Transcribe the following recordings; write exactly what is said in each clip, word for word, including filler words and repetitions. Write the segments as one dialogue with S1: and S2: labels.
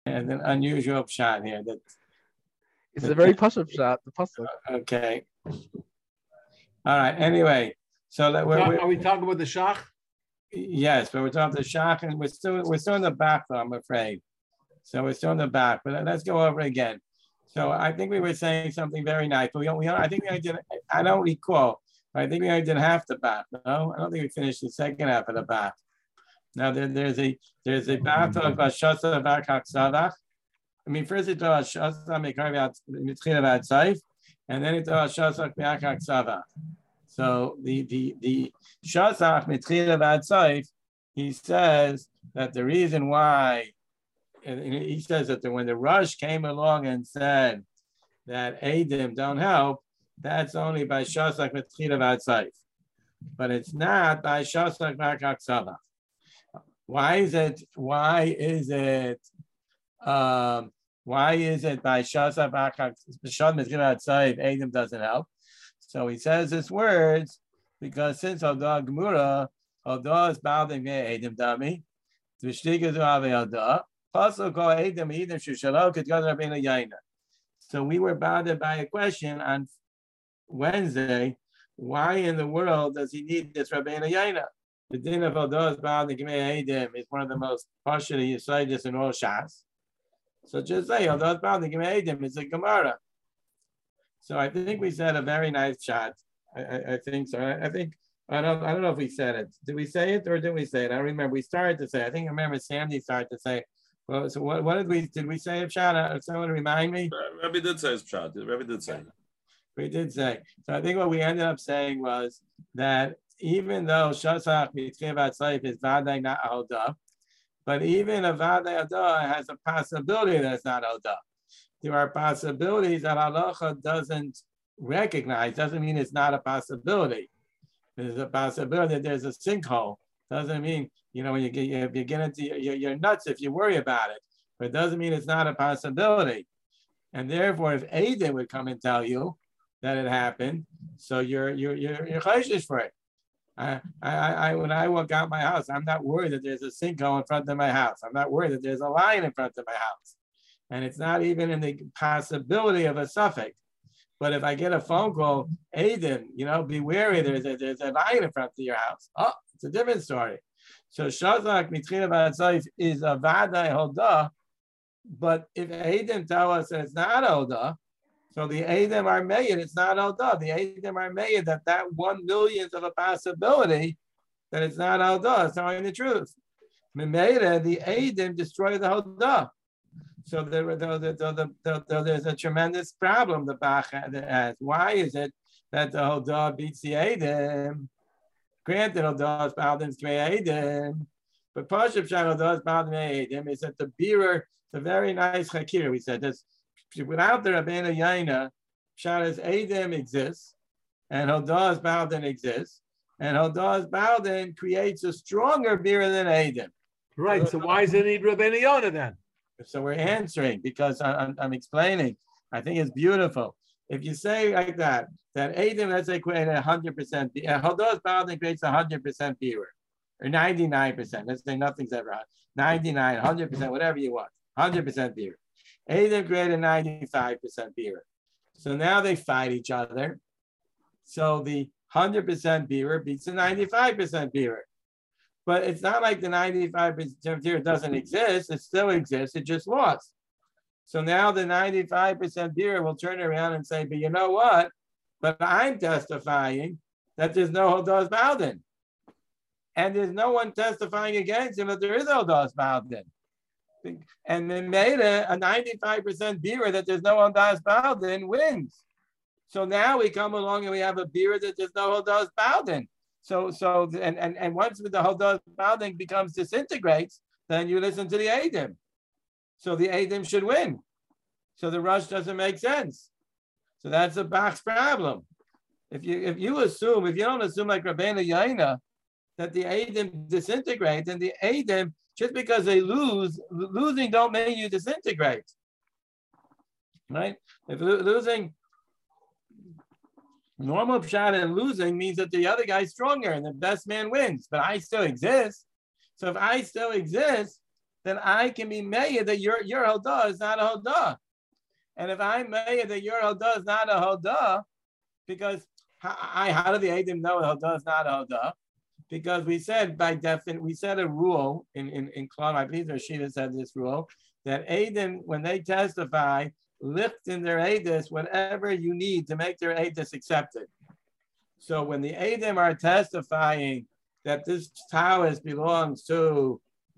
S1: And an unusual shot here. That
S2: it's a very push-up shot. The puzzle.
S1: Okay. All right. Anyway, so that we're,
S3: we're, are we talking about the shach?
S1: Yes, but we're talking about the shach, and we're still we're still in the back, though, I'm afraid. So we're still in the back. But let's go over again. So I think we were saying something very nice. But we don't. We don't I think I did. I don't recall. But I think we only did half the back. No, I don't think we finished the second half of the back. Now there, there's a there's a back talk about shasa back haksavach. I mean, first it talks about shasa mekarv mitchila v'atzayif, and then it talks about shasa back haksavach. So the the the shasa mitchila v'atzayif, he says that the reason why, he says that when the rush came along and said that Eidim don't help, that's only by shasa mitchila v'atzayif, but it's not by shasa back haksavach. Why is it? Why is it? Um, why is it by shasa b'achak b'shad mitchila v'atzayif Eidim doesn't help? So he says his words because since Odah Gemura, Odah is balding Eidim dami, v'shtiga zu'ave Odah, pasuk call Eidim Eidim shushalo k'tgad Rabbeinu Yaina. So we were bounded by a question on Wednesday. Why in the world does he need this Rabbeinu Yaina? The din of Odah is bound in Gemei Eidim is one of the most partial Yisraelis in all Shas. So just say Odah is bound in Gemei Eidim is a Gemara. So I think we said a very nice shot. I, I, I think so. I, I think I don't I don't know if we said it. Did we say it or didn't we say it? I don't remember. We started to say. I think I remember Sandy started to say. Well, so what, what did we did we say of shot? Someone remind me.
S4: Rabbi did say it's shot. Rabbi did say.
S1: We did say. So I think what we ended up saying was that even though shasach mitchila v'atzayif is vaday not Odah, but even a vaday Odah has a possibility that it's not Odah. There are possibilities that halacha doesn't recognize. Doesn't mean it's not a possibility. There's a possibility that there's a sinkhole. Doesn't mean, you know, when you get if you get into you're, you're nuts if you worry about it. But it doesn't mean it's not a possibility. And therefore, if Eidim would come and tell you that it happened, so you're you're you're you're chayshish for it. I, I, I, when I walk out my house, I'm not worried that there's a sinkhole in front of my house. I'm not worried that there's a lion in front of my house. And it's not even in the possibility of a suffix. But if I get a phone call, Eidim, you know, be wary, there's a, there's a lion in front of your house. Oh, it's a different story. So shazak mitchila v'atzayif is a vaday Odah, but if Eidim tell us that it's not Odah, so the Eidim are made, it's not Odah. The Eidim are made that that one millionth of a possibility that it's not Odah. It's telling the truth. Memeda, the Eidim destroy the Odah. So there, there, there, there, there, there, there's a tremendous problem the Bach has. Why is it that the Odah beats the Eidim? Granted, Odah is bound in Eidim, but Pashup Shan Odah is bound in Eidim is that the bearer, it's a very nice Hakir. We said this. Without the Rabbeinu Yaina, Shadas Eidim exists, and Hodah's Baldin exists, and Hodah's Baldin creates a stronger beer than Eidim.
S3: Right. So, so why does it need Rabbeinu Yaina then?
S1: So we're answering because I'm, I'm explaining. I think it's beautiful. If you say like that, that Eidim, let's say, create a hundred percent, Hodah's Baldin creates a hundred percent beer, or ninety-nine percent. Let's say nothing's ever ninety-nine, hundred percent, whatever you want, hundred percent beer. Eidim created ninety-five percent beer. So now they fight each other. So the one hundred percent beer beats the ninety-five percent beer. But it's not like the ninety-five percent beer doesn't exist. It still exists. It just lost. So now the ninety-five percent beer will turn around and say, but you know what? But I'm testifying that there's no Hodah's Baldin. And there's no one testifying against him that there is Hodah's Baldin. And then made a, a ninety-five percent beer that there's no Hodah's Baldin wins. So now we come along and we have a beer that there's no Hodah's Baldin. So, so and, and, and once the Hodah's Baldin becomes disintegrates, then you listen to the Eidim. So the Eidim should win. So the rush doesn't make sense. So that's a Bach's problem. If you if you assume, if you don't assume like Rabbeinu Yaina, that the Eidim disintegrate, then the Eidim, just because they lose, losing don't make you disintegrate, right? If losing, normal pshat and losing means that the other guy's stronger and the best man wins, but I still exist. So if I still exist, then I can be made that your your hodah is not a hodah. And if I'm made that your hodah is not a hodah, because I how do the Eidim know hodah is not a hodah? Because we said by definition, we said a rule in in in Klal, I believe Rashida said this rule, that Eidim, when they testify, lift in their Eidus whatever you need to make their Eidus accepted. So when the Eidim are testifying that this Talis belongs to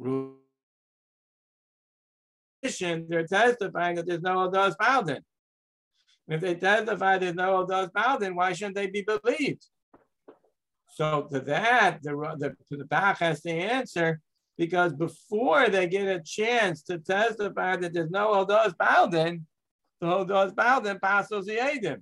S1: they're testifying that there's no Odas Baldin. If they testify there's no Odas Baldin, why shouldn't they be believed? So to that, the, the, the Bach has to answer, because before they get a chance to testify that there's no Odas Baldin, the Odas Baldin passes the Eidim.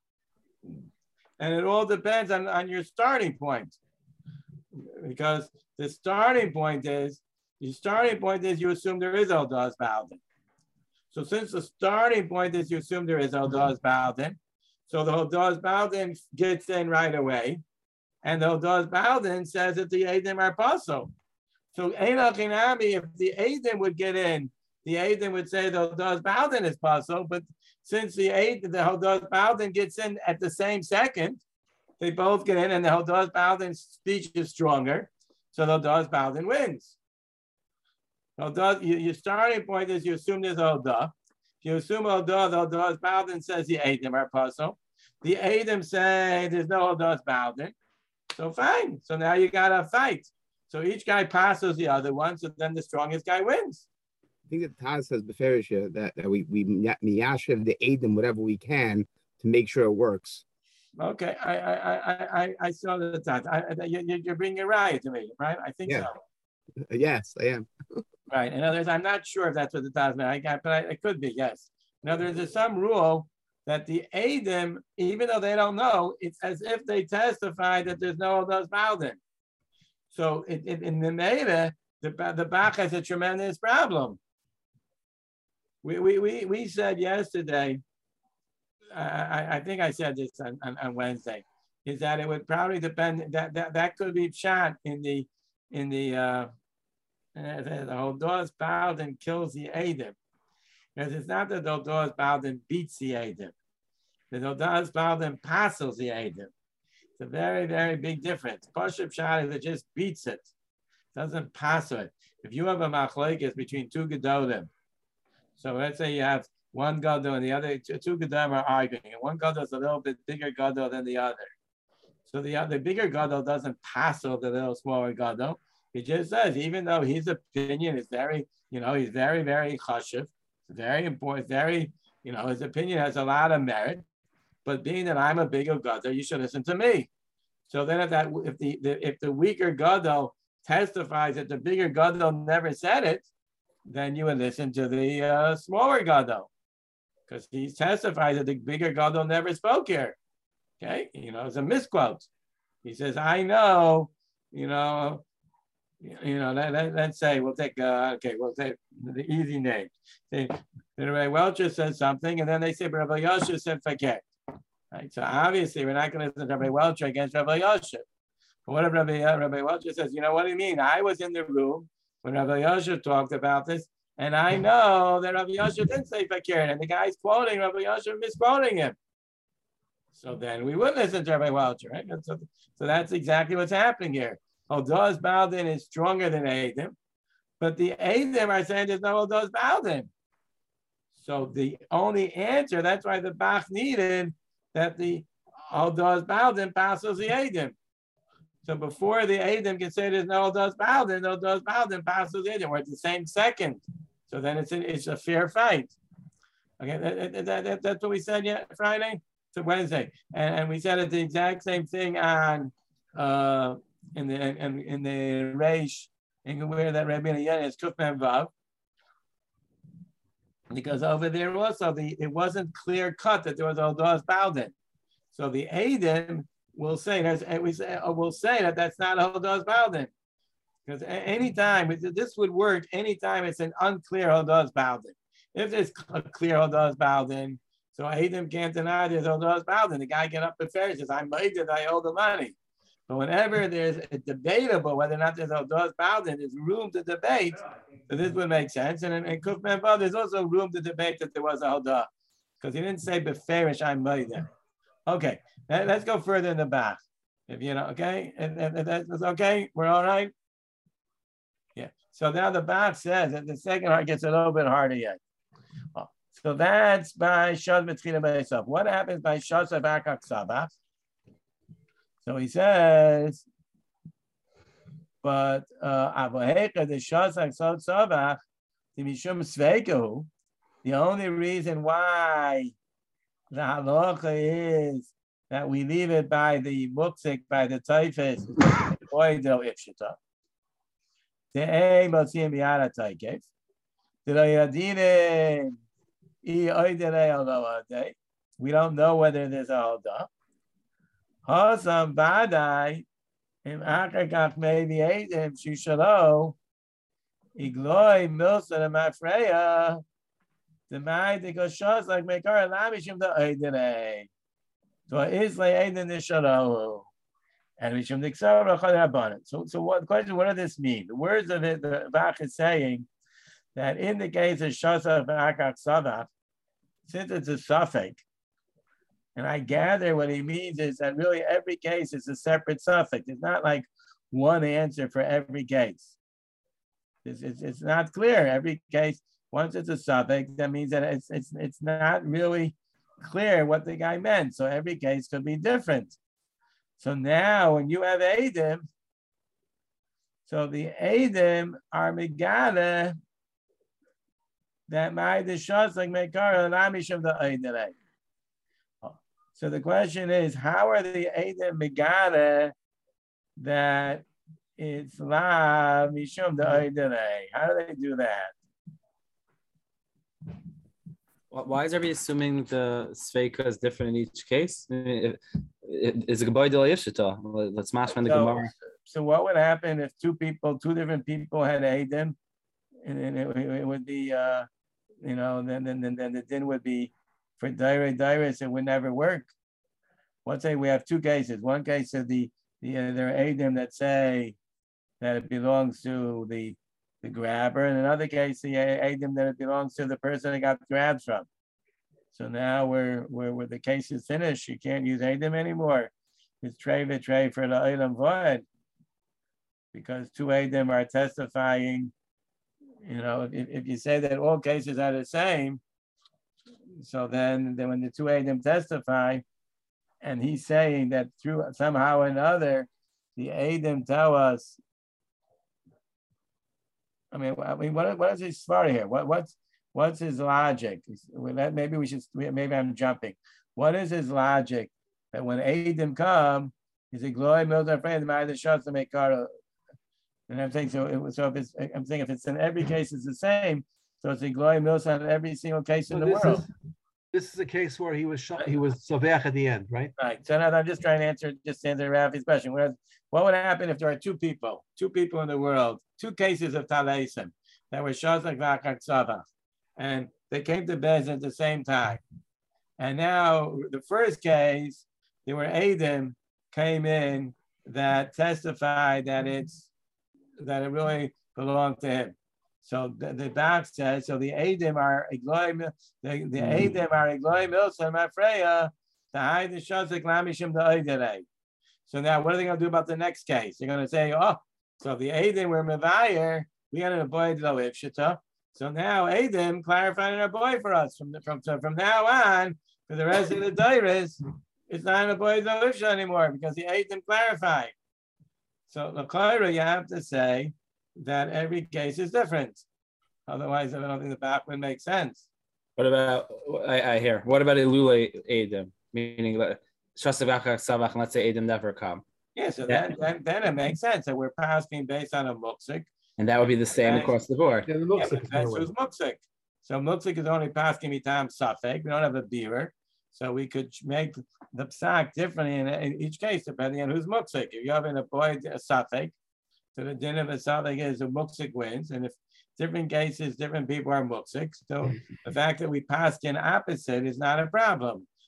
S1: And it all depends on, on your starting point. Because the starting point is, the starting point is you assume there is Odas Baldin. So since the starting point is you assume there is Odas Baldin, so the Odas Baldin gets in right away, and the Odas Baldin says that the Eidim are pasul. So Einach Inami, if the Eidim would get in, the Eidim would say the Odas Baldin is pasul, but since the Eidim, the Odas Baldin gets in at the same second, they both get in, and the Odas Baldin's speech is stronger, so the Odas Baldin wins. So your starting point is you assume there's Odah. If you assume Odah, the Odas Baldin says the Eidim are pasul. The Eidim say there's no Odas Baldin. So fine. So now you got a fight. So each guy passes the other one, so then the strongest guy wins.
S5: I think that Taz says Beferish that, that we we miyashiv the Eidim whatever we can to make sure it works.
S1: Okay, I I I I, I saw the Taz. I, you, you're bringing a riot to me, right? I think
S5: yeah.
S1: so.
S5: Yes, I am.
S1: Right. In other words, I'm not sure if that's what the Taz meant. I got, but I, it could be, yes. In other words, there's some rule that the Eidim, even though they don't know, it's as if they testify that there's no Odas Baldin. So it, it, in the Meira, the, the Bach has a tremendous problem. We, we, we, we said yesterday, I, I think I said this on, on, on Wednesday, is that it would probably depend, that, that, that could be shot in the, in the, uh, the Odas Baldin kills the Eidim. Because it's not that the Odas Baldin beats the Eidim. The Odas Baldin passes the Eidim. It's a very, very big difference. Pashup Shad is it just beats it. Doesn't pass it. If you have a machlokes between two Gedolim, so let's say you have one Gadol and the other, two Gedolim are arguing, and one Gadol is a little bit bigger Gadol than the other. So the, the bigger Gadol doesn't pass over the little smaller Gadol. He just says, even though his opinion is very, you know, he's very, very chashuv, very important, very, you know, his opinion has a lot of merit. But being that I'm a bigger gadol, you should listen to me. So then, if that, if the, the if the weaker gadol testifies that the bigger gadol never said it, then you would listen to the uh, smaller gadol, because he testifies that the bigger gadol never spoke here. Okay, you know, it's a misquote. He says, "I know, you know." You know, let, let, let's say we'll take, uh, okay, we'll take the easy name. Say, Rabbi Welcher says something, and then they say, Rabbi Yosher said, forget. Right? So obviously, we're not going to listen to Rabbi Welcher against Rabbi Yosher. But what if Rabbi, uh, Rabbi Welcher says, you know, what do you mean? I was in the room when Rabbi Yosher talked about this, and I know that Rabbi Yosher didn't say fakir, and the guy's quoting Rabbi Yosher, misquoting him. So then we would listen to Rabbi Welcher, right? So, so that's exactly what's happening here. Odas Baldin is stronger than Eidim, but the Eidim are saying there's no Odas Baldin. So the only answer, that's why the Bach needed that the Odas Baldin passes the Eidim. So before the Eidim can say there's no Odas Baldin, the Odas Baldin passes the Eidim. We're at the same second. So then it's, a, it's a fair fight. Okay, that, that, that, that's what we said yeah, Friday to Wednesday. And, and we said it the exact same thing on uh, in the in, in the Reish, and where that Rabbi Yehuda is Kufman Vav, because over there also the it wasn't clear cut that there was Odas Baldin. So the Eidim will say that's we say will say that that's not Odas Baldin, because anytime this would work anytime it's an unclear Odas Baldin. If there's a clear Odas Baldin, so Eidim can't deny there's Odas Baldin. The guy get up and says, "I'm made that I owe the money." But whenever there's a debatable whether or not there's a dos baldin, there's room to debate. So this would make sense. And in, in Kufman Vav, there's also room to debate that there was a Hodah. Because he didn't say beferish I'm there. Okay, let's go further in the back. If you know, okay, and, and, and that's okay. We're all right. Yeah. So now the back says that the second part gets a little bit harder yet. Oh, so that's by Shaz B'Tchila B'Esav. What happens by Shaz Avakak Sabach? So he says, but Avohecha the Shaz Aksod Sabach the Mishum Sveikahu. The only reason why the halacha is that we leave it by the muksik, by the typhus, oidel ifshita. The a motzim biara taikev. The yadine I oidele aloade. We don't know whether there's a holda. Hasam badai im akakach maybe eidim shushalo igloi milsa mafreya. The mind that goes shows like make our lamishim the oidele. So is like Aiden the Shalom, and we should So, so what question? What does this mean? The words of it, the Bach is saying that in the case of Shasa B'Akak Savach, since it's a suffix, and I gather what he means is that really every case is a separate suffix. It's not like one answer for every case. It's, it's, it's not clear. Every case, once it's a suffix, that means that it's it's it's not really clear what the guy meant. So every case could be different. So now when you have Eidim, so the Eidim are Megala that my Dishas like Mekar and Amish of the Eidim. So the question is, how are the Eidim Megala that it's La Mishum the Eidim? How do they do that?
S6: Why is everybody assuming the Sveika is different in each case? Is a Gaboy de la Yishita? Let's smash on the Gemara.
S1: So what would happen if two people, two different people had Eidim, and then it, it would be, uh, you know, then then then, then the din would be for Daira Dairis, it would never work. Let's say we have two cases. One case of the, the uh, there are Eidim that say that it belongs to the the grabber, and in another case, the Eidim that it belongs to the person that got grabbed from. So now we're, we're, where the case is finished, you can't use Eidim anymore. It's trey v'trey for the Eidim void, because two Eidim are testifying. You know, if, if you say that all cases are the same, so then, then when the two Eidim testify, and he's saying that through somehow or another, the Eidim tell us, I mean, I mean, what, what is his svara here? What, what's, what's his logic? Maybe we should, maybe I'm jumping. What is his logic that when Eidim come, he's a glory mills are afraid of the shots to make kara? And I'm saying, so, it, so if it's, I'm saying if it's in every case, it's the same. So it's a glory mills on every single case so in the world.
S3: Is, this is a case where he was shot, he was soveach at the end, right?
S1: Right. So now I'm just trying to answer, just answer Rafi's question. Whereas, what would happen if there are two people, two people in the world, two cases of Talaisim that were Shazak Vakak Savach, and they came to Bez at the same time. And now the first case, there were Eidim came in that testified that it's that it really belonged to him. So the, the back says, so the Eidim are Egloim, the, the Eidim are Egloim Milsa Mafreya to hide the Shazak Lamishim the Eidirei. So now what are they going to do about the next case? They're going to say, oh, so the Eidim were Mevayer, we had an avoid lo ifshita. So now Eidim clarified an avoid for us. From the, from so from now on, for the rest of the Dairis, it's not an avoid lo ifshita anymore because the Eidim clarified. So the Kaira, you have to say that every case is different. Otherwise, I don't think the back would make sense.
S6: What about, I, I hear, what about Ilule Eidim? Meaning that Shasavach Savach, let's say Eidim never come.
S1: Yeah, so yeah. Then, then, then it makes sense that we're passing based on a muksik.
S6: And that would be the same and, across the board.
S3: Yeah, the
S1: muksik yeah, that's who's muksik. So muksik is only passing mitam safek. We don't have a beaver. So we could make the psak differently in, in each case, depending on who's muksik. If you have an avoid a safek, so the din of a safek is a muksik wins. And if different cases, different people are muksik. So the fact that we pass in opposite is not a problem.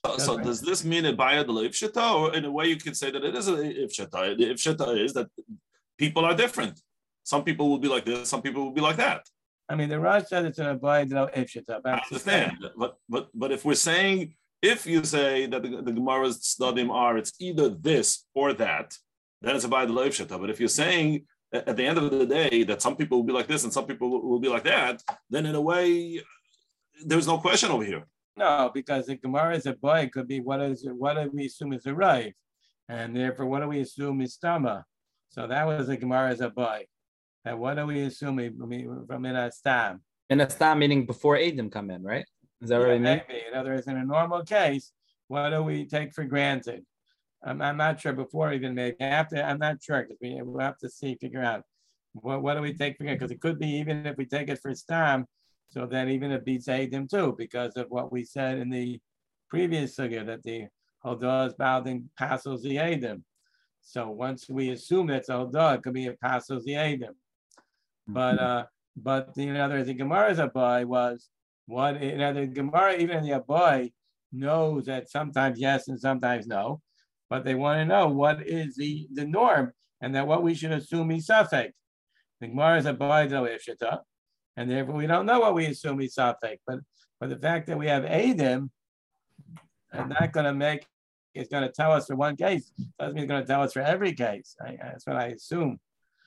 S4: So, so does this mean a baya de ifshita, or in a way you could say that it is a ifshita? The ifshita is that people are different. Some people will be like this, some people will be like that.
S1: I mean, the Rosh said it's an abide no ifshita.
S4: I understand, but but but if we're saying, if you say that the, the Gemara's tzdadim are, it's either this or that, then it's abide lo ifshita. But if you're saying at the end of the day that some people will be like this and some people will be like that, then in a way, there's no question over here.
S1: No, because the Gemara is a boy. It could be what is what do we assume is a rive, and therefore what do we assume is stama? So that was the Gemara as a boy. And what do we assume from in a stam?
S6: In a stam meaning before Adam come in, right? Is that
S1: yeah,
S6: what I mean?
S1: Maybe. In other words, in a normal case, what do we take for granted? I'm, I'm not sure before even maybe after. I'm not sure because we we'll have to see figure out what what do we take for granted, because it could be even if we take it for stam, so that even it beats Adam too, because of what we said in the previous sugya that the Hodah is bounding passes the Adam. So once we assume that's a Hodah, it could be a passes the Adam. But uh, but you know, the Gemara's Abai was what you know, the Gemara even the Abai knows that sometimes yes and sometimes no, but they want to know what is the, the norm and that what we should assume is suffix. The Gemara's Abai do ifshita, and therefore we don't know what we assume is suffix. But but the fact that we have Adam, and not going to make it's going to tell us for one case doesn't mean it's going to tell us for every case. I, that's what I assume.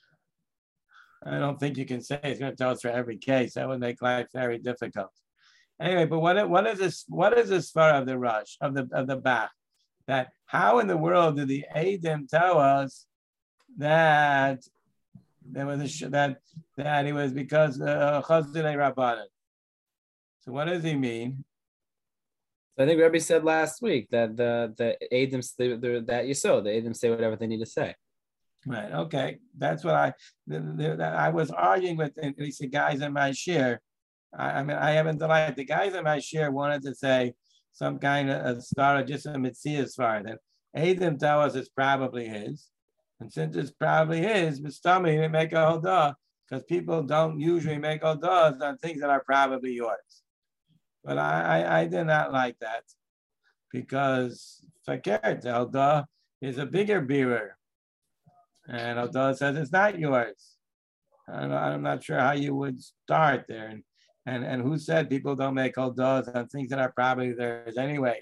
S1: I don't think you can say it's going to tell us for every case. That would make life very difficult. Anyway, but what what is this? What is this far of the rush of the of the Bach? That how in the world did the Adam tell us that there was a that that it was because uh, Chazilei Rabbanan? So what does he mean?
S6: So I think Rabbi said last week that the the Adam that you saw the Adam say whatever they need to say.
S1: Right. Okay. That's what I. The, the, I was arguing with at least the guys in my share. I, I mean, I haven't delighted. The guys in my share wanted to say some kind of a star, just a mitzvah far that Adam tell us it's probably his, and since it's probably his, Mistami didn't make a hodah because people don't usually make hodahs on things that are probably yours. But I, I, I did not like that because fakir the hodah is a bigger bearer. And Hodah says it's not yours. I'm, I'm not sure how you would start there. And, and, and who said people don't make Hodahs on things that are probably theirs anyway?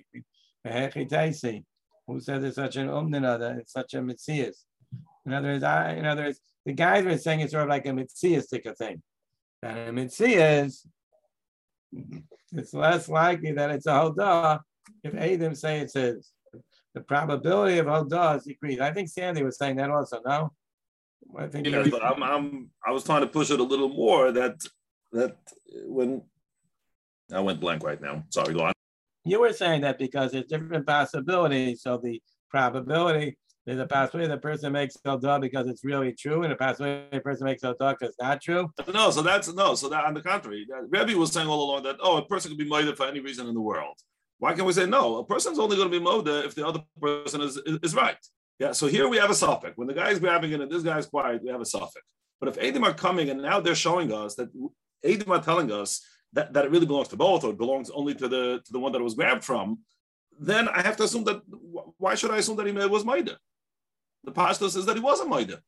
S1: Who said there's such an umnina, that it's such a mitzias? In other words, I, in other words, the guys were saying it's sort of like a mitziastic thing. And a mitzias, it's less likely that it's a Hodah if Adam say it's his. The probability of Hodah is decreased. I think Sandy was saying that also, no? I think
S4: yeah, but I'm, I'm, I was trying to push it a little more that, that when, I went blank right now. Sorry, go on.
S1: You were saying that because there's different possibilities. So the probability, there's a possibility the person makes Hodah because it's really true, and a possibility the person makes Hodah because it's not true.
S4: No, so that's, no, so that on the contrary, Rebbe was saying all along that, oh, a person could be murdered for any reason in the world. Why can't we say no? A person's only going to be moda if the other person is, is, is right. Yeah, so here we have a suffix. When the guy's grabbing it and this guy's quiet, we have a suffix. But if Eidim are coming and now they're showing us that Eidim are telling us that, that it really belongs to both or it belongs only to the to the one that it was grabbed from, then I have to assume that, why should I assume that he was Maida? The pastor says that he wasn't Maida.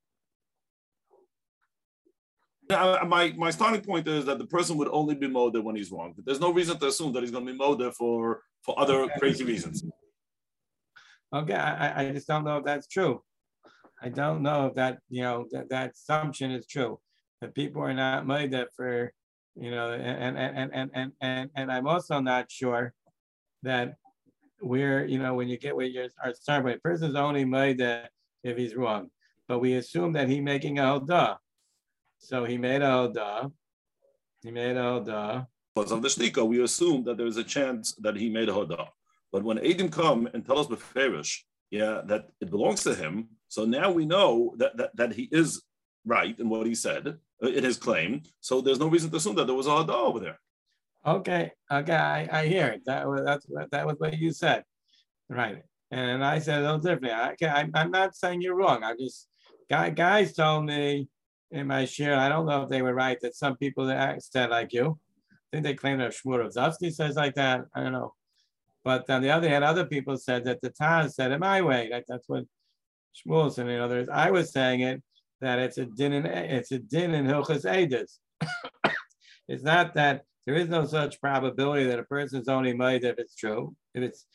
S4: Now, my, my starting point is that the person would only be Moda when he's wrong. But there's no reason to assume that he's going to be Moda for, for other okay. crazy reasons.
S1: Okay, I, I just don't know if that's true. I don't know if that, you know, that, that assumption is true. That people are not Moda for, you know, and and, and, and, and, and I'm also not sure that we're, you know, when you get where you are starting, a person's only Moda if he's wrong. But we assume that he's making a Hodah. So he made a Hodah. He made a Hodah.
S4: Because of the shtika, we assume that there's a chance that he made a Hodah. But when Eidim come and tell us beferish, yeah, that it belongs to him, so now we know that, that, that he is right in what he said, in his claim. So there's no reason to assume that there was a Hodah over there.
S1: Okay, okay, I, I hear it. That was that's that was what you said, right? And I said a little differently. I, I, I'm not saying you're wrong. I just guy, guys told me in my share, I don't know if they were right, that some people that said like you. I think they claim that Shmuel Zavsky says like that. I don't know. But on the other hand, other people said that the Taz said it my way. Like that's what Shmuel said. In other words, I was saying it that it's a din in it's a din in Hilchos Eidos. It's not that there is no such probability that a person is only made if it's true. If it's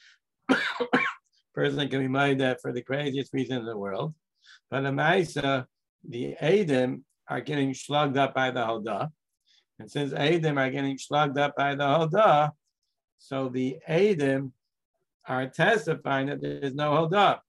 S1: person can be made that for the craziest reason in the world. But the Maisa, the Eidim are getting slugged up by the Hodah. And since Eidim are getting slugged up by the Hodah, so the Eidim are testifying that there is no Hodah.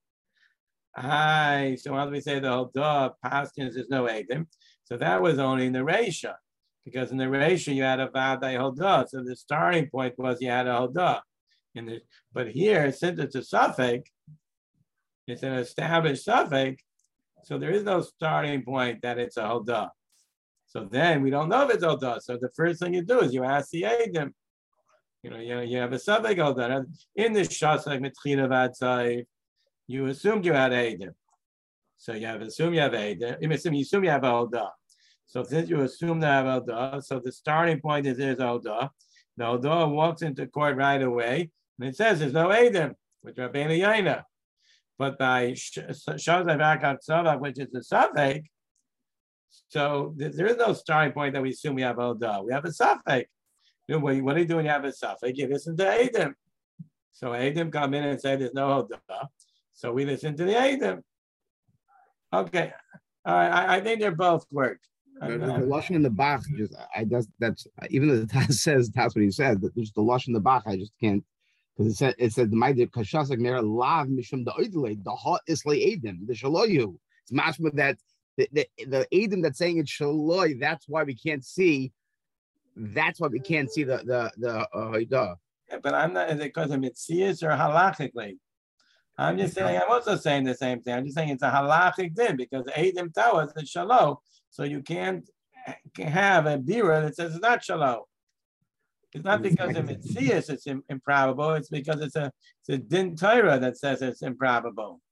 S1: Hi, so why do we say the Hodah Paskins there's no Eidim? So that was only in the Reisha, because in the Reisha you had a Vadai Hodah. So the starting point was you had a Hodah. In the, but here, since it's a suffix, it's an established suffix, so there is no starting point that it's a Hodah. So then we don't know if it's Hodah. So the first thing you do is you ask the Eidim. You know, you, you have a suffix Hodah. In the Shasach Metchila Vatzai, you assumed you had Eidim. So you have assumed you have Eidim. You assume you, assume you have a Hodah. So since you assume to have a Hodah, so the starting point is there's Hodah. The Hodah walks into court right away, and it says there's no Eidim, with Rabbeinu Yaina. But by Shazai Vakat Tzavak, which is a suffix, so there is no starting point that we assume we have Hodah. We have a suffix. What do you do when you have a suffix? You listen to Eidim. So Eidim come in and say there's no Hodah. So we listen to the Eidim. Okay. All right. I, I think they're both work.
S5: The, the lashon in the Bach, just I just that's even though the Taz says that's what he said, but just the lashon in the Bach, I just can't because it said it said the ma'adir kashasak nera lav mishum the oidle the hot isle edim the shaloyu. It's mashma that the the, the edim that's saying it's shaloy. That's why we can't see. That's why we can't see the the the uh,
S1: yeah, but I'm not. Is it because of mitzias or halachically? I'm just saying. I'm also saying the same thing. I'm just saying it's a halachic din because edim tell us it's shalom. So you can't have a bira that says it's not shalom. It's not because of mitzias it's improbable. It's because it's a it's a din Torah that says it's improbable.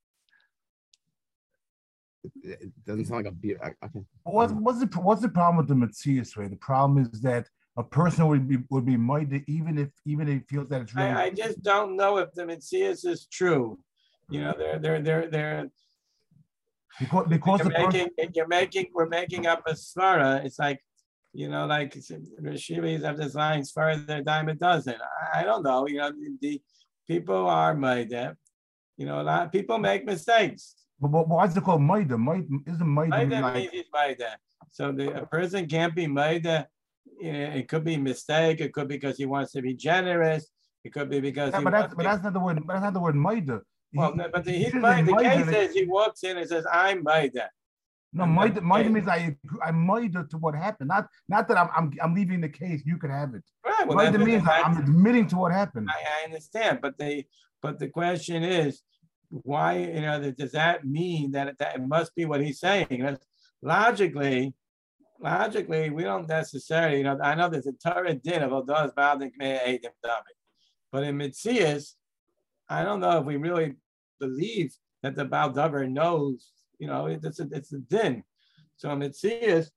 S5: It doesn't sound like a bira. Okay.
S7: What's what's the what's the problem with the mitzias way? The problem is that a person would be would be minded even if even if he feels that it's really.
S1: I, I just don't know if the mitzias is true. You know, they're they're they're they're.
S7: Because, because
S1: you're,
S7: the
S1: making, person... you're making, we're making up a svara. It's like, you know, like Rishivas have this line, svara their dime a dozen. I, I don't know. You know, the, the people are maida. You know, a lot of people make mistakes.
S7: But, but why is it called maida? Maida isn't maida.
S1: Maida
S7: like...
S1: means it's maida. So the a person can't be maida. It could be mistake. It could be because he wants to be generous. It could be because.
S7: Yeah,
S1: he
S7: but that's
S1: but
S7: be... that's not the word. But that's not the word maida.
S1: Well, he, but the, he, the case says he walks in and says, "I'm Maida."
S7: No, Maida, Maida means I I'm Maida to what happened. Not not that I'm I'm, I'm leaving the case. You could have it.
S1: Right. Well,
S7: Maida means I'm admitting to what happened.
S1: I, I understand, but the but the question is, why? You know, does that mean that it, that it must be what he's saying? You know, logically, logically, we don't necessarily. You know, I know there's a Torah din of Odos Baldin Kmei Eidim David, but in Mitzias, I don't know if we really believe that the Baal Davar knows, you know, it's a, it's a din. So Mitzias,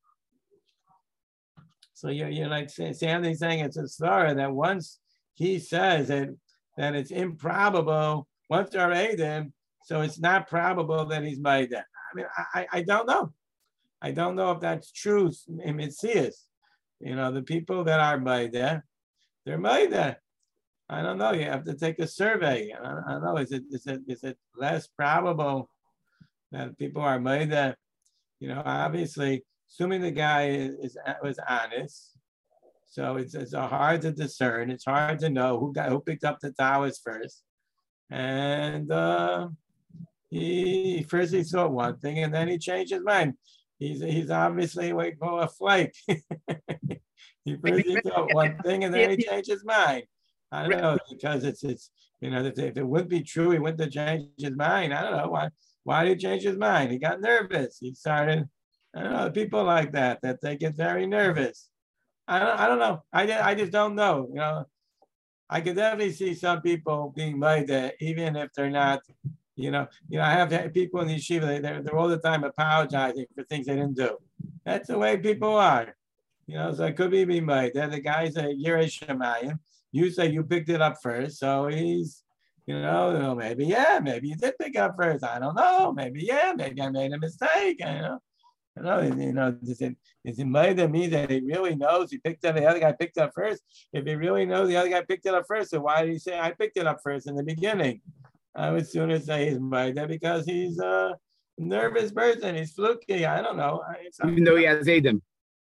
S1: so you're, you're like Sandy saying it's a svara that once he says that, that it's improbable, once they're Eidim, so it's not probable that he's Maida. I mean, I, I don't know. I don't know if that's true in Mitzias. You know, the people that are Maida, they're Maida. I don't know. You have to take a survey. I don't, I don't know. Is it is it is it less probable that people are made that, you know, obviously, assuming the guy is, is was honest, so it's it's hard to discern. It's hard to know who got who picked up the towers first, and uh, he first he saw one thing and then he changed his mind. He's he's obviously what we call a flake. he first he saw one thing and then he changed his mind. I don't know, because it's, it's you know, if it wouldn't be true, he wouldn't have changed his mind. I don't know. Why Why did he change his mind? He got nervous. He started, I don't know, people like that, that they get very nervous. I don't, I don't know. I, I just don't know. You know, I could definitely see some people being made that even if they're not, you know, you know, I have people in the yeshiva, they're, they're all the time apologizing for things they didn't do. That's the way people are. You know, so it could be made. Then the guy's a Yeresh Shemayim. You say you picked it up first, so he's, you know, maybe yeah, maybe you did pick it up first. I don't know. Maybe yeah, maybe I made a mistake. You know, you know, you know. Does it is it made to me that he really knows he picked up the other guy picked it up first? If he really knows the other guy picked it up first, then why did he say I picked it up first in the beginning? I would sooner say he's made that because he's a nervous person. He's fluky. I don't know.
S5: Even though he has Adam.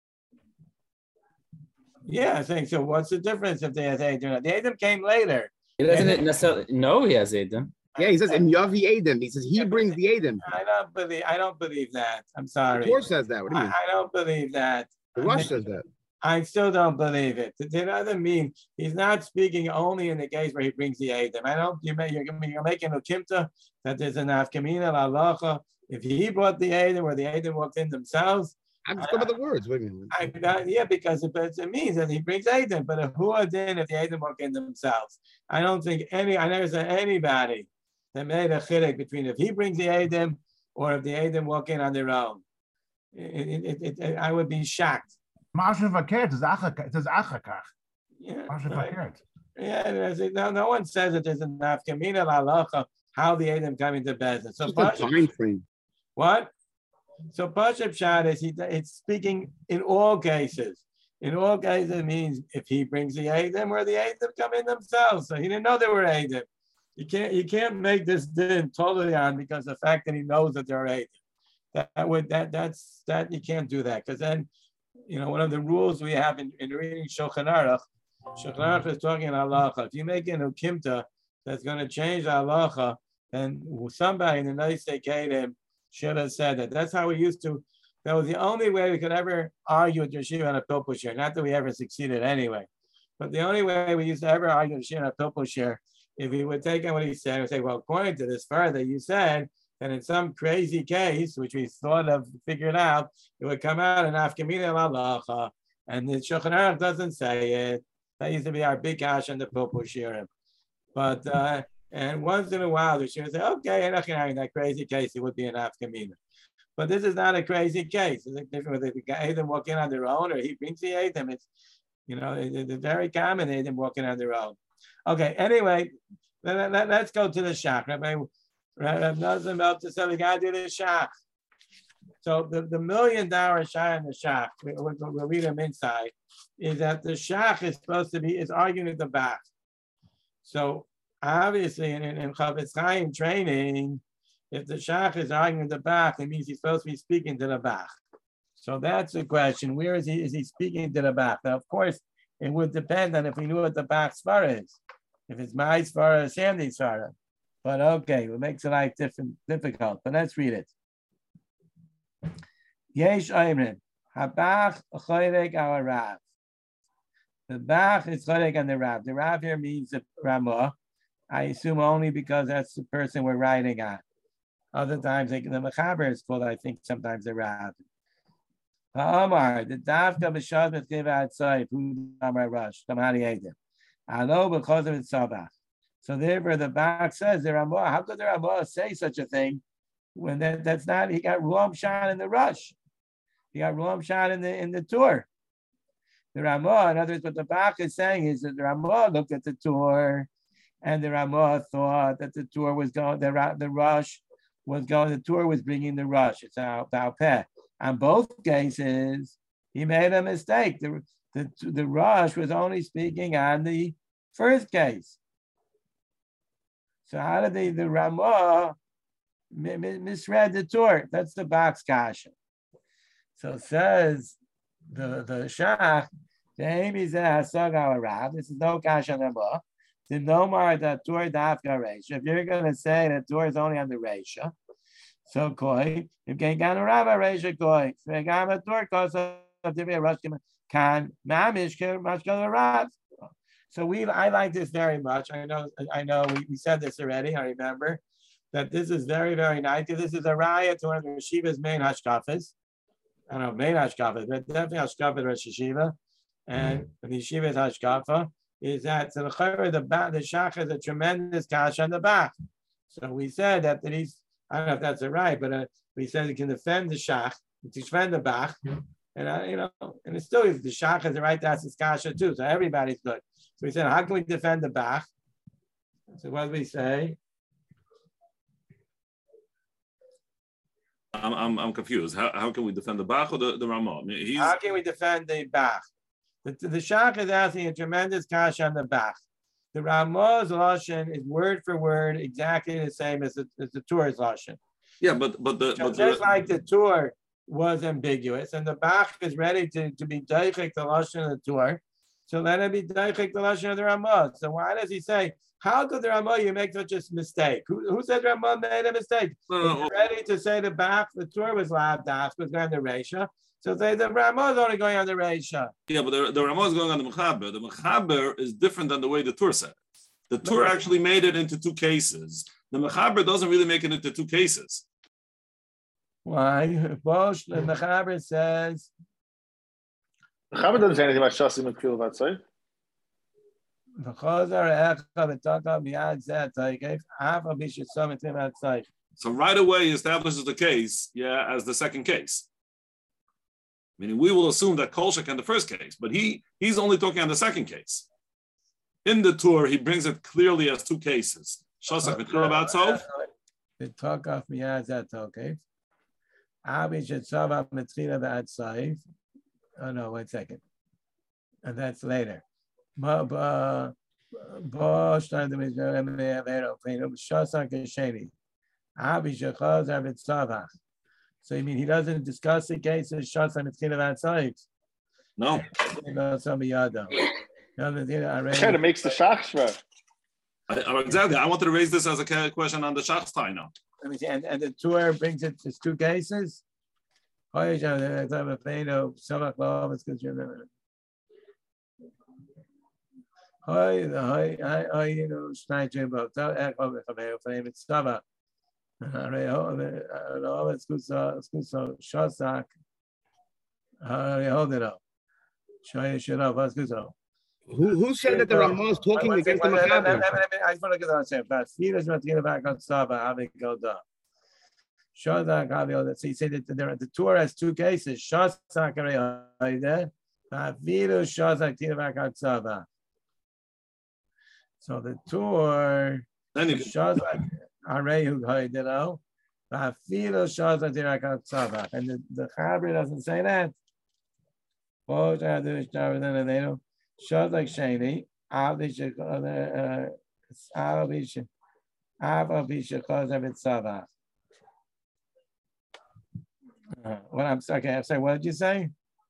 S1: Yeah, I think so. What's the difference if they have Adam? The Adam came later.
S6: He doesn't necessarily know he has Adam.
S5: Yeah, he says in Yavi Adam. He says he brings the Adam.
S1: I don't believe. I don't believe that. I'm sorry.
S5: The Torah says that. What do you mean?
S1: I, I don't believe that.
S5: The Rush says that.
S1: I still don't believe it. It doesn't mean he's not speaking only in the case where he brings the Adam. I don't. You may, you're, you're making a kimta that there's an afkamina lalacha. If he brought the Adam or the Adam walked in themselves.
S5: I'm just talking about the words. Wait a minute.
S1: I, I, yeah, because it, it means that he brings Adam, but if who are then if the Adam walk in themselves? I don't think any. I never said anybody that made a chiddush between if he brings the Adam or if the Adam walk in on their own. It, it, it, it, I would be shocked.
S7: Masha verkehrt, es ist achakach.
S1: Yeah,
S7: Masha
S1: right.
S7: verkehrt.
S1: Yeah, no, no one says that there's an afkamina lalacha how the Adam come into business. So
S5: Just a time frame.
S1: What? So Pashup Shad is he? It's speaking in all cases. In all cases, it means if he brings the Adam or the Adam come in themselves. So he didn't know they were Adam. You can't you can't make this din totally on because the fact that he knows that they're Adam. That, that would that that's that you can't do that because then, you know, one of the rules we have in, in reading Shulchan Aruch, Shulchan Aruch is talking halacha. If you make an ukimta that's going to change the halacha, then somebody in the nice Kedim should have said that. That's how we used to. That was the only way we could ever argue with Yeshiva on a pilpul. Not that we ever succeeded anyway, but the only way we used to ever argue with Yeshiva on a pilpul, if he would take on what he said and say, well, according to this further, you said that in some crazy case, which we thought of, figured out, it would come out in Afkamina Lalacha, and the Shulchan Aruch doesn't say it. That used to be our big ash on the pilpul shirim. But uh, and once in a while, the shirim say, okay, in that crazy case, it would be an Afkamina. But this is not a crazy case. It's like different with the Adam walking on their own, or he brings the Adam. It's, you know, it's very common Adam walking on their own. Okay, anyway, let, let, let's go to the Shach. Rabbi Nazim about to say, we got to do the Shach. So the, the million dollar Shach in the Shach, we, we, we'll read them inside, is that the Shach is supposed to be, is arguing at the back. So obviously in, in, in Chavetz Chaim training, if the Shach is arguing at the back, it means he's supposed to be speaking to the back. So that's the question. Where is he? Is he speaking to the back? Now, of course, it would depend on if we knew what the back svara is. If it's my svara or Sandy's svara. But okay, it makes it like different, difficult. But let's read it. Yesh Oimrim, Habach Choyrek our Rav. The Bach is Choyrek on the Rav. The Rav here means the Ramah. I assume only because that's the person we're writing on. Other times, like the Mechaber is called, I think, sometimes the Rav. Ha'amar, the Davka b'shad b'tchiv ha'atzayif, who Amar Rush, Tamari Edim. Alo because of its Sabach. So therefore, the Bach says, the Ramah, how could the Ramah say such a thing when that, that's not, he got Ruam Shan in the Rush. He got Ruam Shan in the, in the tour. The Ramah, in other words, what the Bach is saying is that the Ramah looked at the tour and the Ramah thought that the tour was going, the, the Rush was going, the tour was bringing the Rush. It's our, our pet. On both cases, he made a mistake. The, the, the Rush was only speaking on the first case. So how did the, the Ramah misread the tour? That's the box kasha. So says the, the Shach, this is no kasha Ramah. The nomar that tour dafka reisha. If you're going to say that tour is only on the reisha, so koi, if you can rava reisha koi, so you got a tour cause of the rush can mamish can mashkal rav. So we, I like this very much. I know, I know. We, we said this already. I remember that this is very, very nice. This is a raya to one of the yeshiva's main hashkafas. I don't know main hashkafas, but definitely hashkafas Rosh Yeshiva, and the yeshiva's hashkafa is that so the the back the shach is a tremendous kash on the back. So we said that, that he's, I don't know if that's a right, but uh, we said he can defend the shach, defend the back, And I, you know, and it still is the Shach has the right to ask his kasha too. So everybody's good. So we said, how can we defend the Bach? So what do we say?
S4: I'm I'm I'm confused. How how can we defend the Bach or the, the Ramah? I mean, he's...
S1: How can we defend the Bach? The, the Shach is asking a tremendous kasha on the Bach. The Ramah's lashon is word for word exactly the same as the, as the Torah's lashon.
S4: Yeah, but but the
S1: So
S4: but
S1: just
S4: the,
S1: like the Torah was ambiguous, and the Bach is ready to, to be daichik the lashon of the Torah, so let it be daichik the lashon of the Ramah. So why does he say, how could the Ramah you make such a mistake? Who, who said Ramah made a mistake?
S4: no, no, no.
S1: Ready to say the Bach, the Torah was lav das, was going on the Reisha. So say the Ramah is only going on the Reisha.
S4: Yeah, but the, the Ramah is going on the Mechaber. The Mechaber is different than the way the Torah said it. The Torah actually made it into two cases. The Mechaber doesn't really make it into two cases.
S1: Why? Bosh, the Mechaber says.
S8: The Chaber doesn't say anything about Shasim and Kfil Vatzai.
S4: So right away he establishes the case, yeah, as the second case. Meaning we will assume that Kolshak in the first case, but he he's only talking on the second case. In the Torah, he brings it clearly as two cases. Shasak and Kfil Vatzai.
S1: The talk of me as that okay. Abi Shetzava Metzina Vatzai. Oh no, wait a second. And that's later. So you mean he doesn't discuss the case of Shas and Mitzvah outside?
S4: No.
S8: Kind of makes the Shach.
S4: I, exactly. I wanted to raise this as a question on the Shach's tie now.
S1: Let me see. And, and the Torah brings it to two cases. Hi, hi, hi, hi, you know, Schneider about that. Echo the Chaver frame. It's Sava. All it's good. So it's good. So Shasak. I hold it up. Show you shit up. What's good. So.
S5: Who who said that the Ramah is talking against the Mechaber?
S1: I just want to get on saying fast. He doesn't want to get back on Sava. How they go down. Shasak. How he said that there the Torah has two cases. Shasak. There. Vidu Shasak. Tira back on Sava. So the Torah shows like Arehu Haidelo, Filo shows like Tzavach, and the the Chaber doesn't say that. Shows like Shani, Avisha, Avisha, Avisha calls of it Tzavach. What I'm sorry, I'm sorry. What did you say?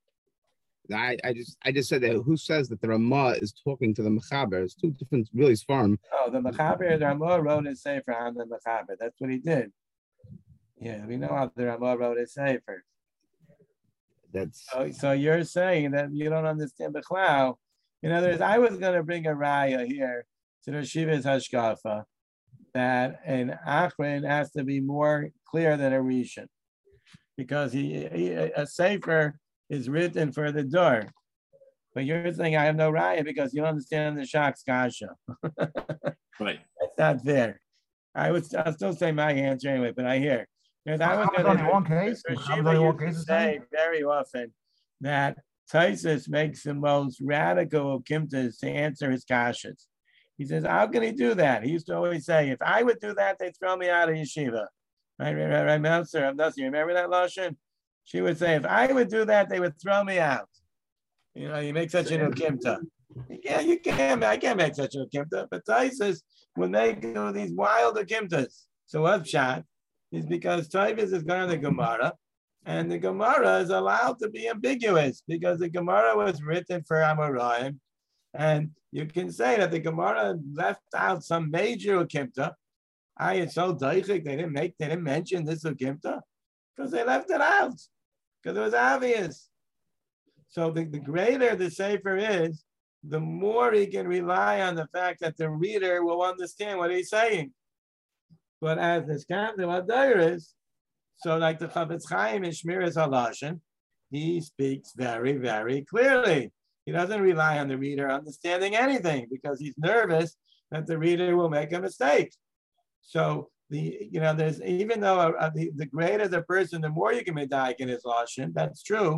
S5: I, I just I just said that who says that the Ramah is talking to the Mechaber? It's two different really farm.
S1: Oh, the Mechaber, the Ramah wrote his sefer on the Mechaber. That's what he did. Yeah, we know how the Ramah wrote his sefer.
S5: That's
S1: so, so you're saying that you don't understand the Bechlau. In other words, I was going to bring a raya here to the Shiva's Hashkafa that an Achron has to be more clear than a Rishon because he, he a sefer is written for the door. But you're saying I have no raya because you don't understand the Shach's kasha.
S4: Right.
S1: That's not fair. I would I'll still say my answer anyway, but I hear. Because I was
S7: only
S1: going
S7: one case.
S1: to say very often that Taisus makes the most radical of kimtas to answer his kashas. He says, how can he do that? He used to always say, if I would do that, they'd throw me out of yeshiva. Right, right, right, right, Meltzer, I'm not, you remember that, Lashon? She would say, if I would do that, they would throw me out. You know, you make such an ukimta. Yeah, you can't, I can't make such an ukimta. But Taisus will make you know, these wild ukimtas. So what's shot is because Taisus is going to the Gemara, and the Gemara is allowed to be ambiguous because the Gemara was written for Amoraim, and you can say that the Gemara left out some major ukimta. I it's so daichik, they didn't make, they didn't mention this ukimta because they left it out because it was obvious. So the, the greater the sefer is, the more he can rely on the fact that the reader will understand what he's saying. But as the Skandal Adair is, so like the Chavetz Chaim in Shmiras HaLashon, he speaks very, very clearly. He doesn't rely on the reader understanding anything because he's nervous that the reader will make a mistake. So the you know there's even though uh, the, the greater the person, the more you can medayik in his lashon. That's true,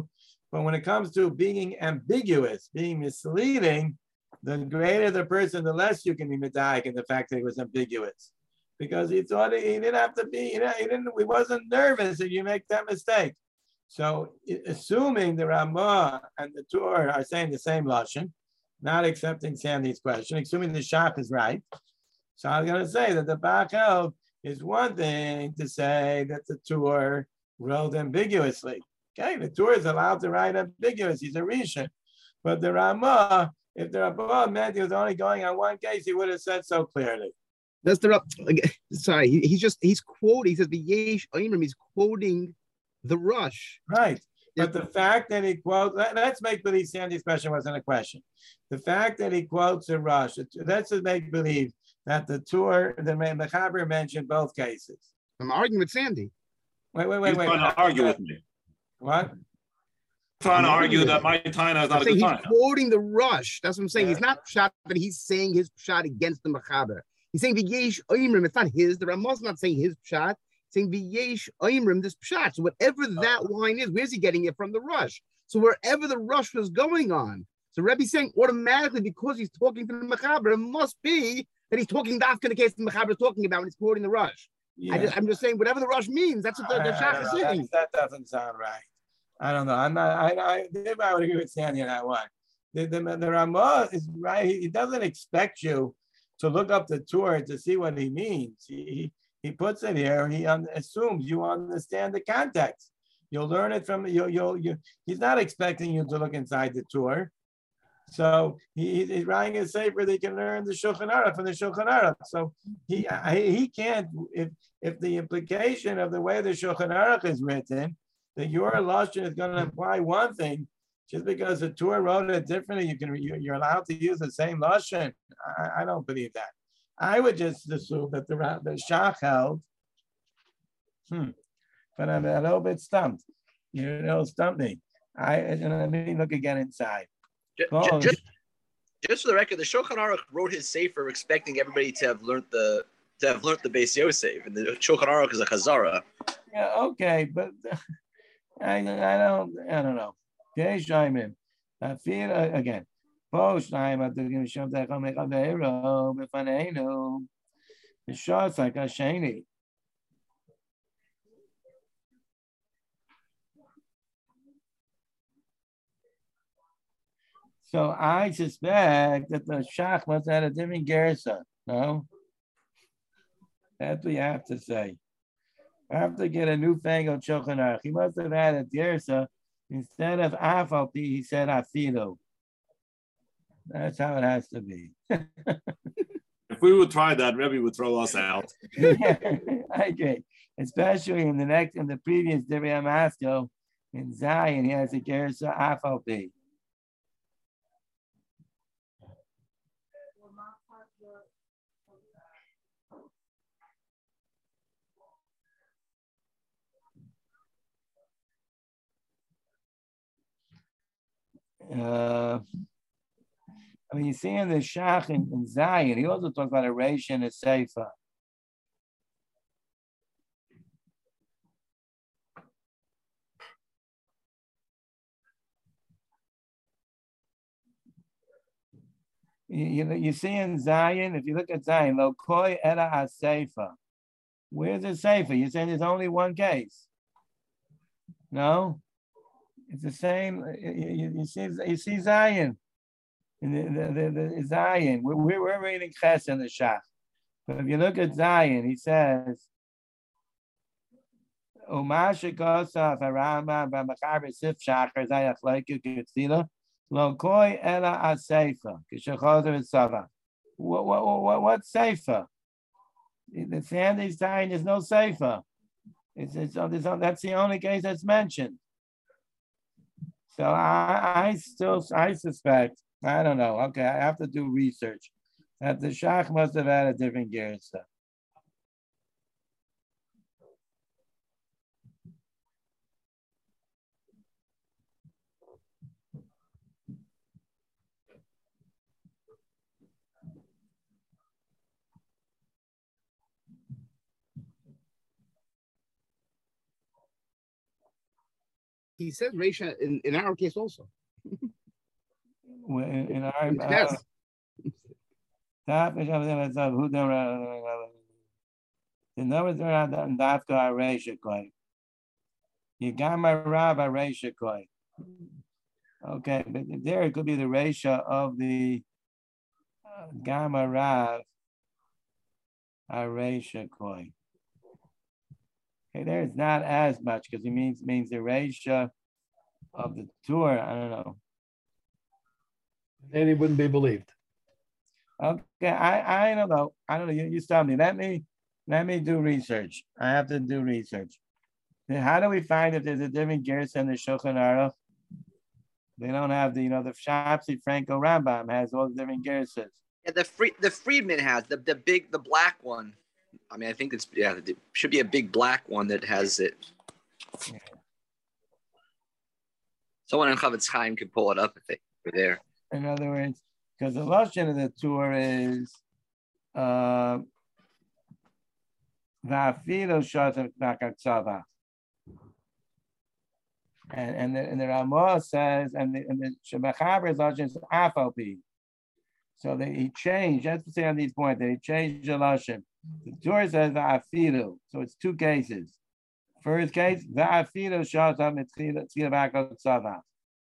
S1: But when it comes to being ambiguous, being misleading, the greater the person, the less you can be medayik in the fact that he was ambiguous. Because he thought he didn't have to be, he didn't, he wasn't nervous that you make that mistake. So assuming the Ramah and the Tur are saying the same lashon, not accepting Sandy's question, assuming the Shach is right. So I was going to say that the Bachel is one thing to say that the Tur wrote ambiguously. Okay, the Tur is allowed to write ambiguous. He's a Rishon. But the Ramah, if the Ramah meant he was only going on one case, he would have said so clearly.
S5: That's the sorry. He, he's just he's quoting. He says the Yesh Oimrim. He's quoting the Rush.
S1: Right. But the fact that he quotes, let's make believe Sandy's question wasn't a question. The fact that he quotes a Rush, let's just make believe that the Tur, the Mechaber mentioned both cases.
S5: I'm arguing with Sandy.
S1: Wait, wait, wait,
S4: He's
S1: wait.
S4: trying to argue with me.
S1: What?
S4: Trying to argue that my Taina is not
S5: I'm
S4: a
S5: saying
S4: good
S5: he's
S4: Taina.
S5: quoting the Rush. That's what I'm saying.
S1: Yeah.
S5: He's not shot, but he's saying his shot against the Mechaber. He's saying the Yesh Oimrim. It's not his. The Ramah's not saying his shot. Saying the Yesh Oimrim, this pshat. So whatever that line is, where's he getting it from? The Rush. So wherever the Rush was going on. So Rebbe's saying automatically because he's talking to the Mechaber, it must be that he's talking dafka in the case the Mechaber is talking about when he's quoting the Rush.
S1: Yeah.
S5: I just, I'm just saying whatever the Rush means, that's what the, the
S1: I- I
S5: Shach
S1: don't
S5: is
S1: know.
S5: saying.
S1: That, that doesn't sound right. I don't know. I'm not, I, I, maybe I would agree with Sandy on that one. The, the, the Ramah is right. He, he doesn't expect you to look up the Tur to see what he means. He, he, he puts it here. He un, assumes you understand the context. You'll learn it from, you'll, you'll, you, he's not expecting you to look inside the Tur. So he, he's writing a sefer that he can learn the Shulchan Aruch from the Shulchan Aruch. So he, he can't, if, if the implication of the way the Shulchan Aruch is written, that your lashon is going to imply one thing, just because the Tur wrote it differently, you can you're allowed to use the same lashon. I, I don't believe that. I would just assume that the the Shach held. Hmm. But I'm a little bit stumped. You know, stumped me. I let me look again inside.
S9: Just, just, just for the record, the Shulchan Aruch wrote his sefer expecting everybody to have learned the to have learned the Beis Yosef, and the Shulchan Aruch is a Chazara.
S1: Yeah, okay, but I I don't I don't know. Okay, Shaimin. I feel uh, again. Post time at the Gimsham Techam Mechavero Befanenu. The shots like a shiny. So I suspect that the Shach must have had a different Gersa. No? That's what you have to say. I have to get a newfangled Shulchan Aruch. He must have had a Gersa. Instead of Afalpi, he said Afilu. That's how it has to be.
S4: If we would try that, Rebbe would throw us out.
S1: Yeah, I agree. Especially in the next, in the previous Divrei Amasko, in Zion, he has a Gersa Afalpi. Uh, I mean, you see in the Shach in, in Zion, he also talks about a Reish and a Seifa. You, you, you see in Zion, if you look at Zion, Lo Koi Ela HaSeifa. Where's the Seifa? You're saying there's only one case. No? It's the same. You, you, you see, you see Zion. In the, the, the, the Zion, we're, we're reading Ches in the Shach. But if you look at Zion, he says, Umasha Kosaf Arama Bamachaber Sif Shachar Zayach Leiku Kitzila Lo Koi Ela Aseifa Kishachozer Sava. What what what what Seifa? The Sandy Zion is no Seifa. It's it's that's the only case that's mentioned. So I I still I suspect. I don't know. Okay, I have to do research. That the Shach must have had a different gear and stuff.
S5: he says Reisha in, in our case also.
S1: In, in our
S5: In
S1: uh,
S5: Tes.
S1: the numbers are on Dafka Aresha Koi. You got my Rab Aresha Koi. Okay, but there it could be the Resha of the uh, Gamma Rav Aresha Koi. Okay, there it's not as much because it means means the Resha of the tour. I don't know.
S3: And he wouldn't be believed.
S1: Okay, I, I don't know. I don't know. You, you stop me. Let me let me do research. I have to do research. Then how do we find if there's a different Gersa in the Shulchan Aruch? They don't have the, you know, the Shapsi Franco Rambam has all the different Gersas.
S9: Yeah, the free the Friedman has the the big the black one. I mean, I think it's yeah, it should be a big black one that has it.
S1: Yeah.
S9: Someone in Chavetz Chaim could pull it up if they were there.
S1: In other words, because the Lashon of the tour is uh Va'afilu Shatam Knakaksava. And and the, and the Ramah says, and the and the Shemechaber's Lashon is Afalpi. So they, he changed. That's to say on these points that he changed the Lashon. The Torah says Va'afilu, so it's two cases. First case, Va'afilu Shatam Knakaksava.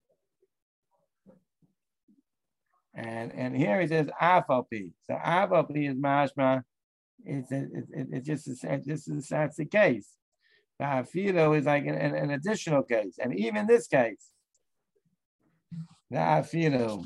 S1: And and here it says Afalpi. So Afalpi is mashma. It's a, it's it's just a, this is that's the case. The Afilo is like an, an, an additional case, and even this case, the Afilo.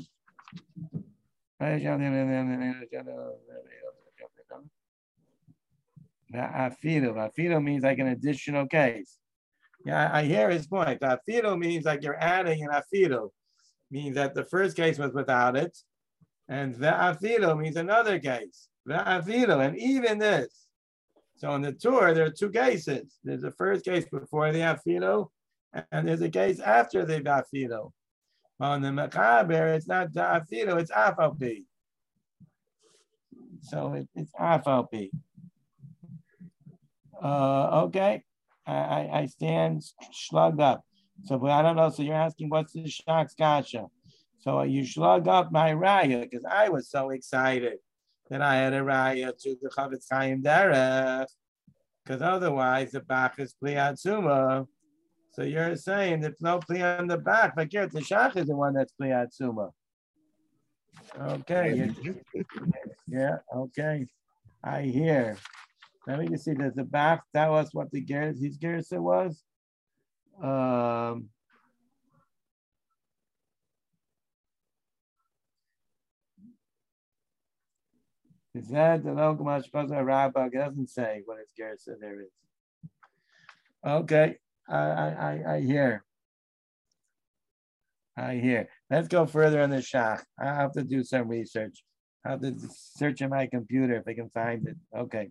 S1: The Afilo. Afilo means like an additional case. Yeah, I, I hear his point. The Afilo means like you're adding an Afilo. Means that the first case was without it, and the Afilo means another case. The Afilo, and even this. So in the tour, there are two cases. There's the first case before the Afilo, and there's a case after the Afilo. On the Mechaber, it's not the Afilo, it's Afalpi. So it, it's Afalpi. Uh, okay, I, I, I stand slugged up. So, but I don't know. So you're asking what's the Shak's Kasha? So you slug up my raya because I was so excited that I had a raya to the Chavetz Chaim Derech, because otherwise the Bach is Pli Atzuma. So you're saying there's no Pli on the Bach, but here the Shach is the one that's Pli Atzuma. Okay. Yeah, okay. I hear. Let me just see, does the Bach tell us what the Gersa, his Gersa was? Um, is that the local Mashkosa Rabba? It doesn't say what his Gersa there is. Okay, I, I, I hear. I hear. Let's go further on the Shach. I have to do some research. I have to search in my computer if I can find it. Okay.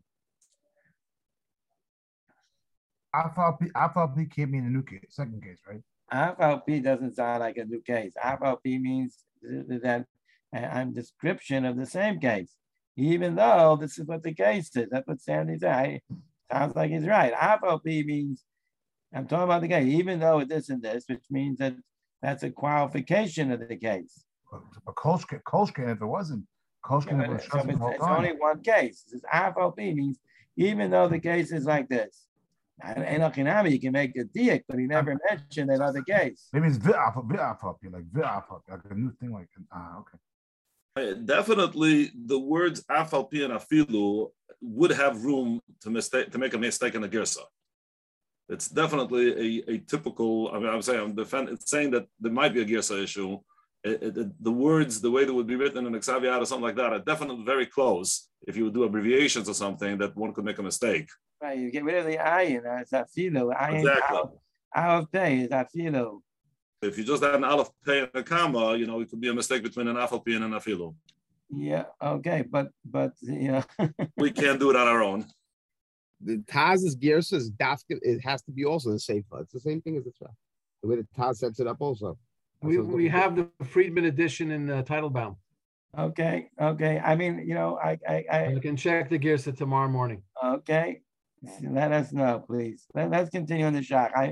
S7: Afalpi came in a new case, second case, right?
S1: Afalpi doesn't sound like a new case. Afalpi means that I'm description of the same case, even though this is what the case is. That's what Sandy said. Sounds like he's right. Afalpi means I'm talking about the case, even though it isn't this, which means that that's a qualification of the case.
S7: But Kolshkin, Kolshkin, if it wasn't, Kolshkin
S1: Yeah,
S7: was
S1: so it's,
S7: the whole
S1: it's
S7: time.
S1: only one case. This Afalpi means even though the case is like this. And Enochinami, you can make a diak, but he never mentioned that other case.
S7: Maybe it's V'afalpi, like V'afalpi, like a new thing, like ah, okay.
S4: Uh, Definitely, the words afalpi and afilu would have room to mistake to make a mistake in the girsa. It's definitely a, a typical. I mean, I'm saying I'm defend, it's saying that there might be a girsa issue. It, it, the words, the way they would be written in an Xavier or something like that, are definitely very close. If you would do abbreviations or something, that one could make a mistake.
S1: Right, you get rid of the ayin, it's afilu. Ayin
S4: Exactly.
S1: out of pay is afilu.
S4: If you just had an aleph pay and a comma, you know, it could be a mistake between an afalpi and an afilu.
S1: Yeah, okay, but but you know
S4: We can't do it on our own.
S5: The Taz's Gersa is dafka. It has to be also the Seifa. It's the same thing as the Taz. The way the Taz sets it up, also.
S3: We we have the Friedman edition in uh, Titelbaum.
S1: okay, okay. I mean, you know, I I, I
S3: You can check the Gersa tomorrow morning.
S1: okay. Let us know, please. Let, let's continue on the shock. I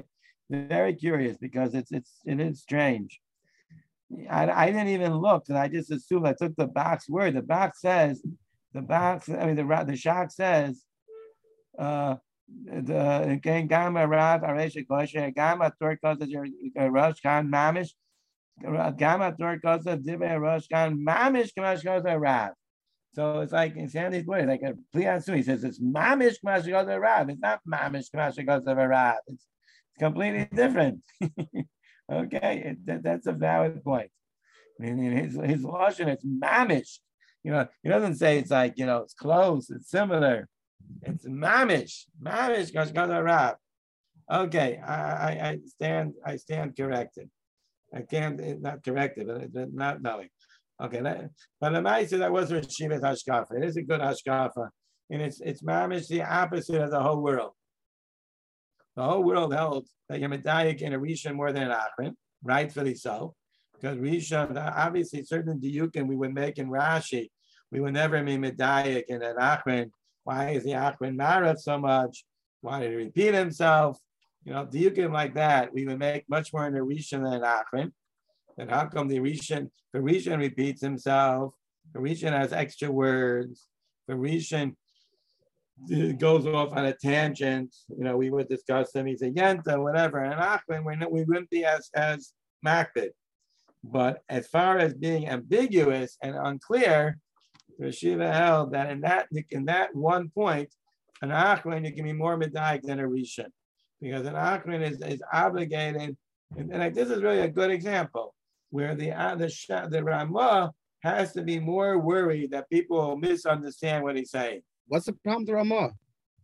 S1: very curious because it's it's it is strange. I, I didn't even look, and I just assumed I took the box word. The box says, the box. I mean, the the shock says, uh, the gamma rav aresha kosher gamma torkos your rush kan mamish gamma torkos dibe rush kan mamish kamash kosa rav. So it's like in Sandy's words, like a pliasu. He says it's mamish kamash kosa rav. It's not mamish kamash kosa rav. It's completely different. Okay, it, that, that's a valid point. I mean, his his lashon, it's mamish. You know, he doesn't say it's like, you know, it's close, it's similar. It's mamish, mamish kashkada rab. Okay, I, I I stand I stand corrected. I can't not corrected, but not knowing. Okay, that, but the Maisa that was Rishivat Hashkafa. It is a good Hashkafa, and it's it's mamish the opposite of the whole world. The whole world held that you're medayik in a rishon more than an achron, rightfully so, because rishon, obviously certain diyukim we would make in Rashi, we would never be medayik in an achron. Why is the achron marav so much? Why did he repeat himself? You know, diyukim like that, we would make much more in a rishon than an achron. And how come the rishon, the rishon repeats himself, the rishon has extra words, the rishon it goes off on a tangent, you know, we would discuss them. He's a yenta, whatever. And achron, we we wouldn't be as as makbid. But as far as being ambiguous and unclear, Rashiva held that in that in that one point, an achron you can be more medayik than a rishon, because an achron is, is obligated. And, and like, this is really a good example where the uh, the the Ramah has to be more worried that people will misunderstand what he's saying.
S5: What's the problem with the Ramah?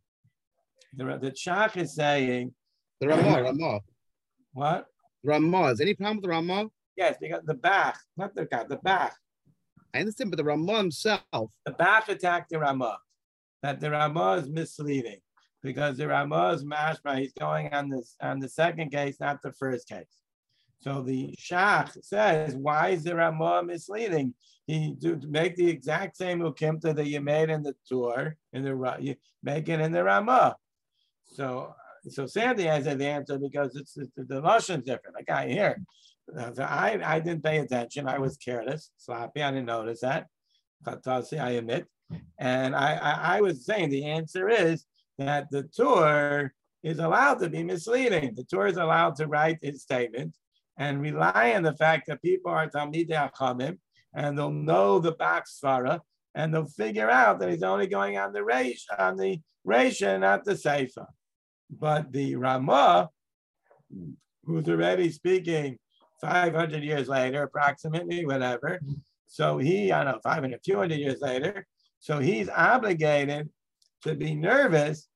S1: The, the Shach is saying...
S5: The Ramah, Ramah.
S1: What?
S5: Ramah. Is any problem with the Ramah?
S1: Yes, because the Bach, not the guy, the Bach.
S5: I understand, but the Ramah himself...
S1: The Bach attacked the Ramah. That the Ramah is misleading. Because the Ramah is mashma, he's going on, this, on the second case, not the first case. So the Shach says, why is the Ramah misleading? He to make the exact same ukimta that you made in the tour, in the you make it in the Ramah. So, so Sandy has the answer because it's, it's the lashon's different. Like I hear, so I I didn't pay attention. I was careless, sloppy. I didn't notice that. I admit, and I, I I was saying the answer is that the tour is allowed to be misleading. The tour is allowed to write its statement and rely on the fact that people are Talmidei Chachamim, and they'll know the box svara, and they'll figure out that he's only going on the reish, on the reisha, not the seifa. But the Ramah, who's already speaking five hundred years later, approximately, whatever, so he, I don't know, five hundred, few hundred years later, so he's obligated to be nervous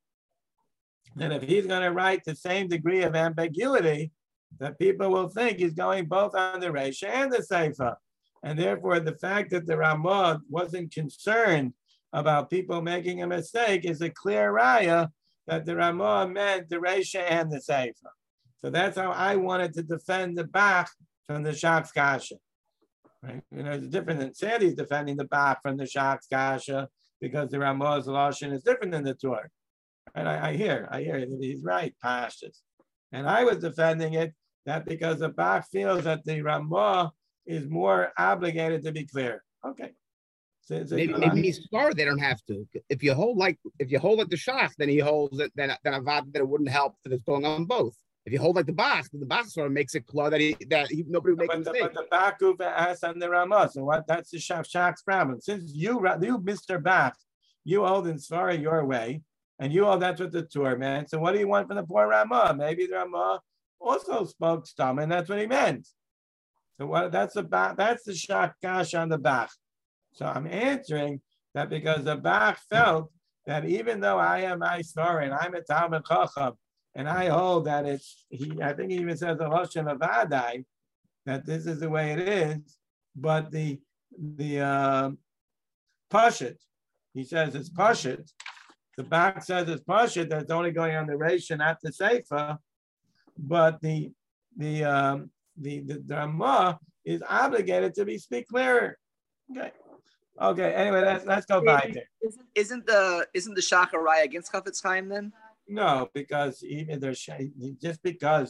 S1: that if he's going to write the same degree of ambiguity, that people will think he's going both on the reisha and the seifa. And therefore, the fact that the Ramah wasn't concerned about people making a mistake is a clear raya that the Ramah meant the reisha and the seifa. So that's how I wanted to defend the Bach from the Shach's kasha. Right? You know, it's different than Sandy's defending the Bach from the Shach's kasha because the Ramah's lashon is different than the Torah. And I, I hear, I hear that he's right, pashtus. And I was defending it that because the Bach feels that the Ramah is more obligated to be clear. Okay. So it's
S5: maybe maybe he's smart. They don't have to. If you hold like if you hold like the Shach, then he holds it. Then then avad that it wouldn't help that it's going on both. If you hold like the Bach, then the Bach sort of makes it clear that he that he, nobody would make
S1: but
S5: a
S1: the,
S5: mistake.
S1: But the Bach group has on the Ramah. So what? That's the Shach Shach's problem. Since you you Mister Bach, you hold in Svara your way, and you hold that's what the Torah meant. So what do you want from the poor Ramah? Maybe the Ramah also spoke stam, and that's what he meant. So what? That's the Bach, that's the Shach Kash on the Bach. So I'm answering that because the Bach felt that even though I am my story and I'm a Talmid Chacham, and I hold that it's he. I think he even says the Lashon of Vadai, that this is the way it is. But the the uh, Pashut, he says it's Pashut. The Bach says it's Pashut. That's only going on the Reish and not the Seifa. But the the um, the the Ramah is obligated to be speak clearer. Okay. Okay. Anyway, let's let's go back there.
S9: Isn't, isn't the isn't the Shach a raya against Chafetz Chaim then?
S1: No, because even there's just because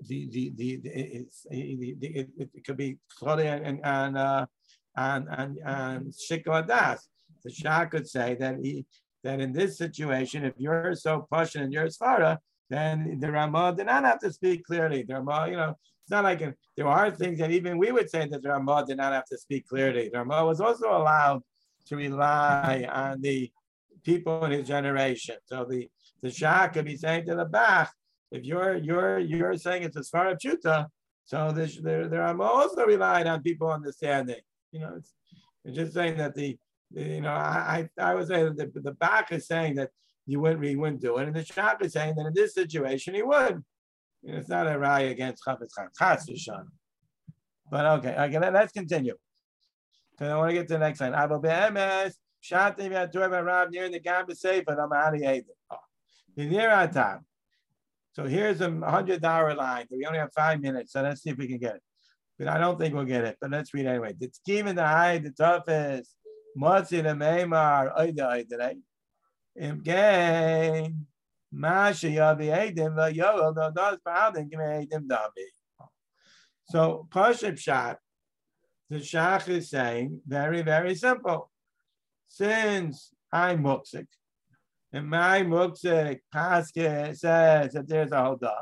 S1: the the the, the, it's, the, the it, it could be Chode and and uh, and and and Shikla Das. The Shah could say that he that in this situation, if you're so pushing and you're Svara, then the Ramah did not have to speak clearly. The Ramah, you know, it's not like a, there are things that even we would say that the Ramah did not have to speak clearly. The Ramah was also allowed to rely on the people in his generation. So the the Shah could be saying to the Bach, if you're you're you're saying it's a Svara Pshuta, so the the, the Ramah also relied on people understanding. You know, it's, it's just saying that the, the you know I I, I would say that the, the Bach is saying that you wouldn't he wouldn't do it, and the Shah is saying that in this situation he would. You know, it's not a raya against Chafetz Chaim, Chas v'Shana. But okay, okay, let's continue. Because I want to get to the next line. Abba be'emes shatim yatur b'rav near the gam b'sefer amari edim. V'nir atam. So here's a hundred dollar line. We only have five minutes, so let's see if we can get it. But I don't think we'll get it. But let's read anyway. The scheme the high, the toughest. Motzi the meimar oida oida. Imgain. Masha yavi edim v'yol no does ba'adin g'mei edim davi. So Pashup Shat, the Shach is saying very very simple. Since I'm muksik, and my muksik paskin says that there's a hoda,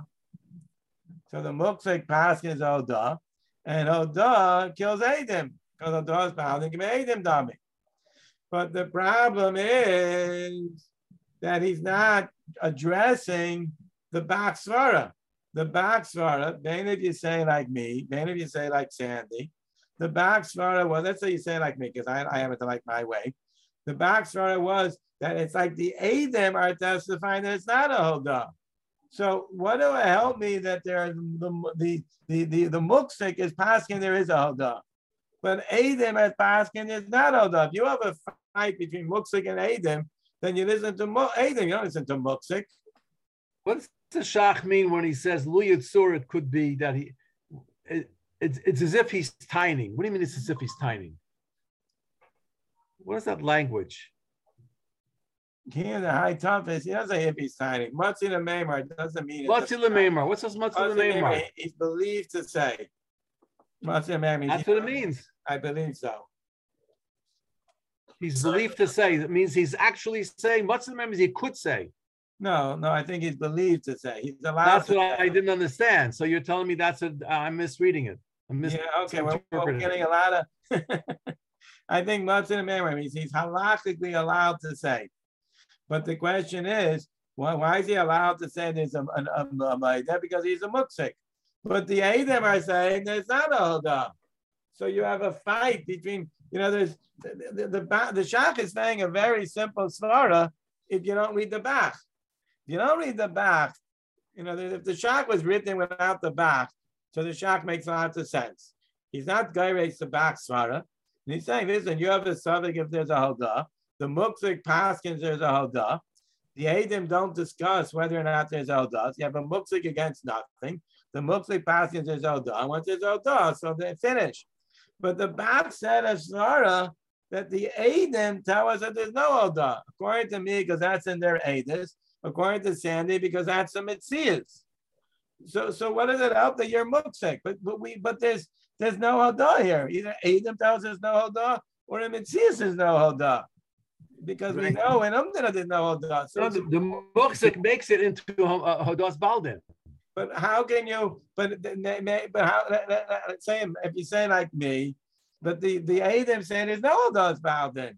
S1: so the muksik paskin is hoda, and hoda kills edim because hoda is ba'adin g'mei edim davi. But the problem is that he's not addressing the Bach Svara. The Bach Svara, then if you say like me, then if you say like Sandy, the Bach Svara, well, let's say you say like me, because I, I have it to like my way. The Bach Svara was that it's like the Edom are testifying that it's not a Hodah. So what do I help me that there's the the the the, the Muksik is passing there is a Hodah. But Edom is passing there's not a Hodah. If you have a fight between Muksik and Edom, then you listen to Edom, you don't listen to Muksik.
S3: What's the Shach mean when he says Lu Yitzur? It could be that he, it, it's, it's as if he's tining. What do you mean it's as if he's tining? What is that language?
S1: Here, the high toughest, he doesn't say if he's tining. Matzi Lememar doesn't mean it.
S3: Matzi Lememar. What's this Matzi Lememar?
S1: He's believed to say. Matzi Lememar.
S3: That's what it means.
S1: I believe so.
S3: He's believed to say. That means he's actually saying. Matzi Lememar he could say.
S1: No, no, I think he's believed to say. He's allowed.
S3: That's
S1: to
S3: what
S1: say.
S3: I didn't understand. So you're telling me that's a. I'm misreading it. I'm mis-
S1: yeah, okay. We're, we're getting a lot of. I think Matzi Lememar means he's halachically allowed to say. But the question is, well, why is he allowed to say there's a, a, a, a, a because he's a muksik? But the Edom are saying there's not a hodah. So you have a fight between, you know, there's the the, the, the, the Shach is saying a very simple svara if you don't read the Bach. If you don't read the Bach, you know, if the Shach was written without the Bach, so the Shach makes lots of sense. He's not gairesh the Bach svara. And he's saying, listen, you have a suffix if there's a hodah. The Muksik Paskins, there's a Hodah. The Edom don't discuss whether or not there's a Hodah. You have a Muksik against nothing. The Muksik Paskins, there's Hodah. Once there's Hodah, so they finish. But the Bach said as Svara that the Edom tell us that there's no Hodah. According to me, because that's in their Edis. According to Sandy, because that's a Mitzias. So, so what does it help that you're Muksik? But but we but there's there's no Hodah here. Either Edom tells us no Hodah, or in Mitzias is no Hodah. Because we know in Umdana there's no Hodah. So
S3: no, the, the Muksik makes it into uh, Hodah's Baldin.
S1: But how can you? But but how? Let's say if you say like me, but the the Edom saying there's no Hodah's Baldin.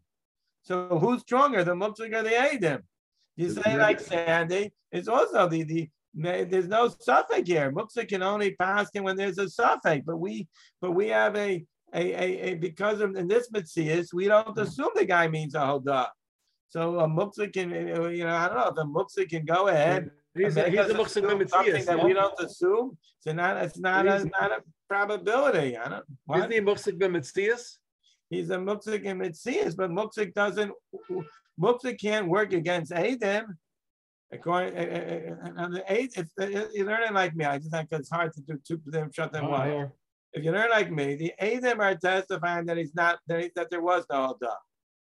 S1: So who's stronger, the Muksik or the Edom? You say like Sandy, it's also the the. There's no suffix here. Muksik can only pass in when there's a suffix. But we but we have a. A, a, a, because of in this Metzias, we don't assume the guy means a Hodah. So a Muksik can, you know, I don't know if a Muksik can go ahead.
S3: He's a, he's a Muksik
S1: something
S3: Metzias,
S1: that
S3: yeah.
S1: we don't assume. So not it's not a, not a probability. I don't. What?
S3: Isn't he a Muksik Metzias?
S1: He's a Muksik in Metzias, but Muksik doesn't. Muksik can't work against Edom. According, and the eight, if you're learning like me, I just think it's hard to do two of them shut them wide. If you learn like me, the Edom are testifying that he's not that, he, that there was no Hodah.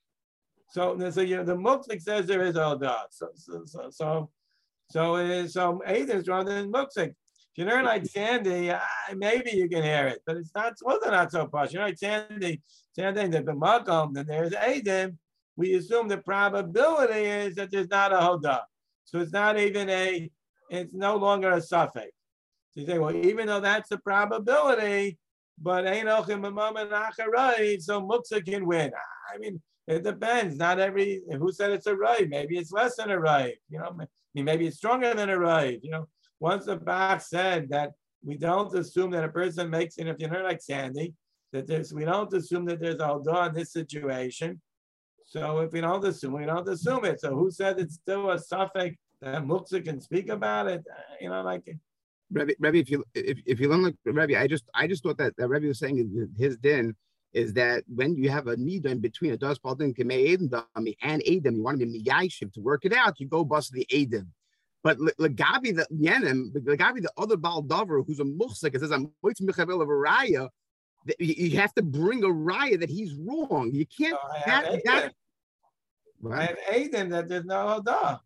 S1: So, so you know, the Muksik says there is Hodah. So, so, so, so, so, it is, so Edom is stronger than Muksik. you learn like Sandy, uh, maybe you can hear it, but it's not. Wasn't not so posh. You know, like Sandy, Sandy, the Makom, then there's Adim. We assume the probability is that there's not a Hodah, so it's not even a. It's no longer a suffix. So you say, well, even though that's the probability, but Einochim B'Momen Acharai, so Muksa can win. I mean, it depends. Not every. Who said it's a right? Maybe it's less than a right. You know, maybe it's stronger than a right. You know, once the Bach said that we don't assume that a person makes it. If you know, like Sandy, that there's we don't assume that there's a Hodah in this situation. So if we don't assume, we don't assume it. So who said it's still a suffix that Muksa can speak about it? You know, like.
S5: Rebbe, Rebbe, if you if, if you learn like Rebbe, I just I just thought that, that Rebbe was saying his din is that when you have a need in between a das din and Adam, you want to be miyashiv to work it out, you go bust the Adam. But legabi the yenim, legabi the other Baal Dover who's a muhsik, it says I'm moitz michavel of a raya. You have to bring a raya that he's wrong. You can't.
S1: Oh, I
S5: have
S1: have
S5: that,
S1: that, I have Adam that there's no Hodah.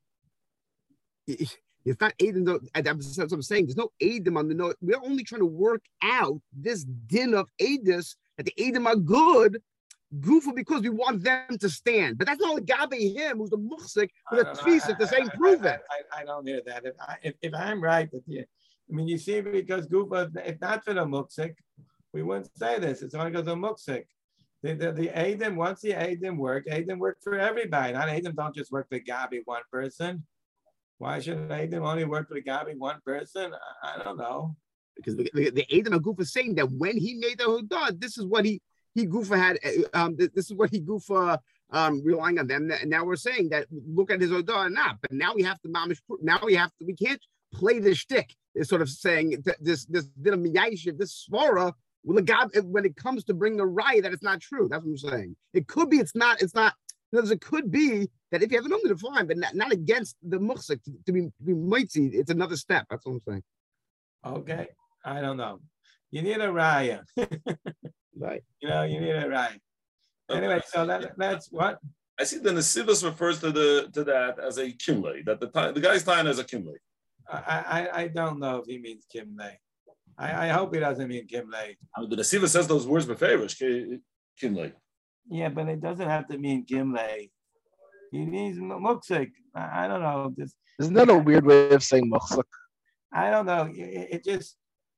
S5: It's not Adam though. That's what I'm saying. There's no Adam on the note. We're only trying to work out this din of Adis that the Adam are good, goofy because we want them to stand. But that's not like Gabi him, who's the muhsik, with a tfisa to say prove it.
S1: I, I, I don't hear that. If, I, if, if I'm right, if you, I mean, you see, because Gufa, if not for the muksik, we wouldn't say this. It's only because of muksik. The, the, the Adam, once the Adam work, Adam work for everybody. Not Adam don't just work for Gabi, one person. Why should Adam only work for Gabi, one person? I, I don't know.
S5: Because the, the, the Adam Gufa is saying that when he made the Hudah, this is what he he Gufa had. Um, this is what he Gufa um relying on them. And now we're saying that look at his Hudah or not. But now we have to mamish. Now we have to. We can't play this shtick. Is sort of saying that this this this svara when it comes to bring the raya that it's not true. That's what I'm saying. It could be. It's not. It's not. Because it could be that if you have an umda to fine, but not, not against the muhsik to, to be to be mitzi, it's another step. That's what I'm saying.
S1: Okay, I don't know. You need a raya,
S5: right?
S1: You know, you need a raya. Anyway, so that, that's what
S4: I see. The Nesivus refers to the to that as a kimley. That the the guy's tying as a kimley.
S1: I, I I don't know if he means kimley. I, I hope he doesn't mean kimley.
S4: The Nesivus says those words beferish kimley.
S1: Yeah, but it doesn't have to mean Gimle. He means muksik. I, I don't know. This,
S2: Isn't that a weird way of saying muksik?
S1: I don't know. It, it just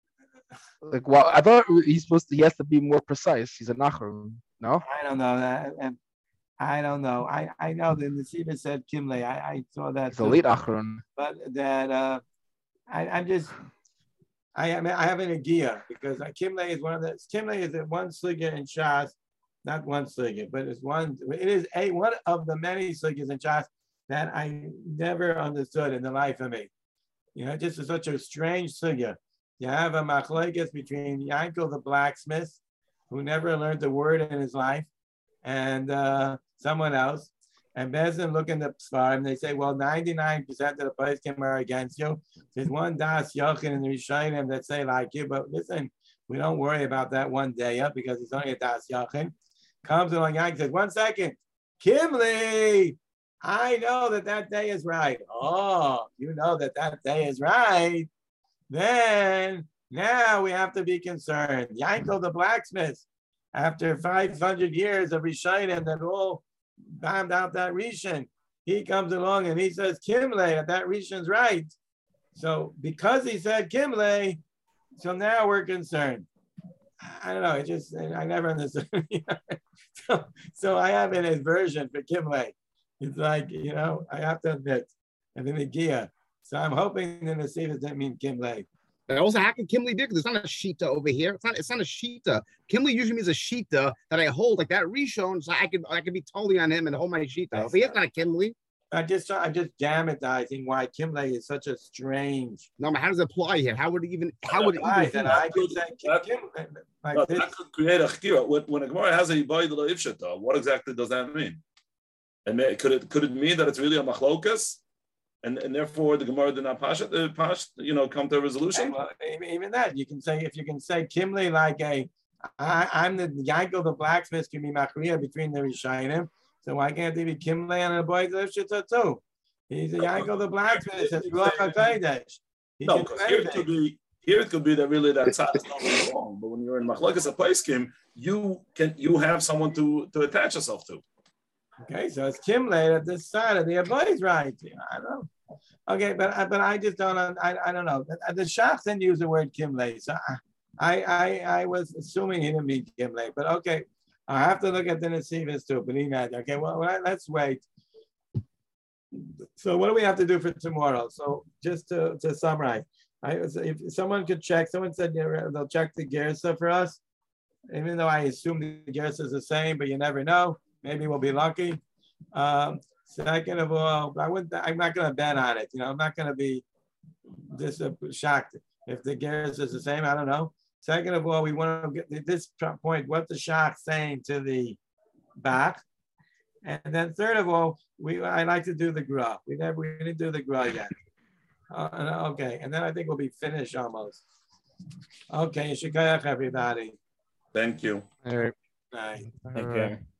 S2: like well, I thought he's supposed to. He has to be more precise. He's a nachron. No,
S1: I don't know that. And I don't know. I, I know that the Nesiva said Kimle. I, I saw that.
S2: It's a late achron.
S1: But that uh, I I'm just I am I have an idea because Kimle is one of the Kimle is one sliga in Shas. Not one sugya, but it's one. It is a one of the many sugyas in Shas that I never understood in the life of me. You know, just is such a strange sugya. You have a machlekes between Yankel the blacksmith, who never learned a word in his life, and uh, someone else. And Bezin look in the Sfarim and they say, well, ninety-nine percent of the place came are against you. There's one das yochin in the Rishonim that say like you, but listen, we don't worry about that one day up because it's only a das yochin. Comes along and says, one second, Kimli, I know that that day is right. Oh, you know that that day is right. Then now we have to be concerned. Yankel the blacksmith, after five hundred years of Rishonim that all bombed out that Rishon, he comes along and he says, Kimle, that Rishon's right. So because he said Kimle, so now we're concerned. I don't know. It just I never understood. so, so I have an aversion for Kimle. It's like you know I have to admit, I'm in the Gia. So I'm hoping that the Nesiva doesn't mean Kimle.
S5: And also, how can Kimli do? Because it's not a shita over here. It's not. It's not a shita. Kimli usually means a shita that I hold like that Rishon, so I could I could be totally on him and hold my shita. Over here, it's not a Kimli.
S1: I just I'm just dramatizing why Kimle is such a strange.
S5: No, but how does it apply here? How would it even? How would it even?
S1: That I could say Kimle like
S4: no,
S1: this.
S4: That could create a chira. When, when a Gemara has a yibayid ifshata, what exactly does that mean? And may, could it could it mean that it's really a machlokas, and and therefore the Gemara did not pash, uh, pash you know come to a resolution?
S1: Well, even that you can say if you can say Kimle like a I, I'm the Yankel the blacksmith can be machriya between the Rishonim. So why can't they be Kimle and a boy too? He's a Yankel the blacksmith. It's Ruach HaKodesh.
S4: No, because here to be Here it could be that really that tzad is not wrong, but when you're in machlokes apaiskim, you can you have someone to to attach yourself to.
S1: Okay, so it's Kimle at this side of the boy's right. I don't know. Okay, but but I just don't. I I don't know. The, the Shach didn't use the word Kimle, so I I I was assuming he didn't mean Kimle. But okay, I have to look at the Nesivos too. But he meant okay. Well, let's wait. So what do we have to do for tomorrow? So just to, to summarize, I, if someone could check, someone said they'll check the Gersa for us, even though I assume the Gersa is the same, but you never know. Maybe we'll be lucky. Um, second of all, I wouldn't. I'm not going to bet on it. You know, I'm not going to be just uh, shocked if the Gersa is the same. I don't know. Second of all, we want to get at this point what the Shach saying to the back. And then third of all, we I like to do the gra. We never we didn't do the gra yet. Uh, okay, and then I think we'll be finished almost. Okay, shikayach everybody.
S4: Thank you.
S2: All right.
S1: Bye.
S6: Take care.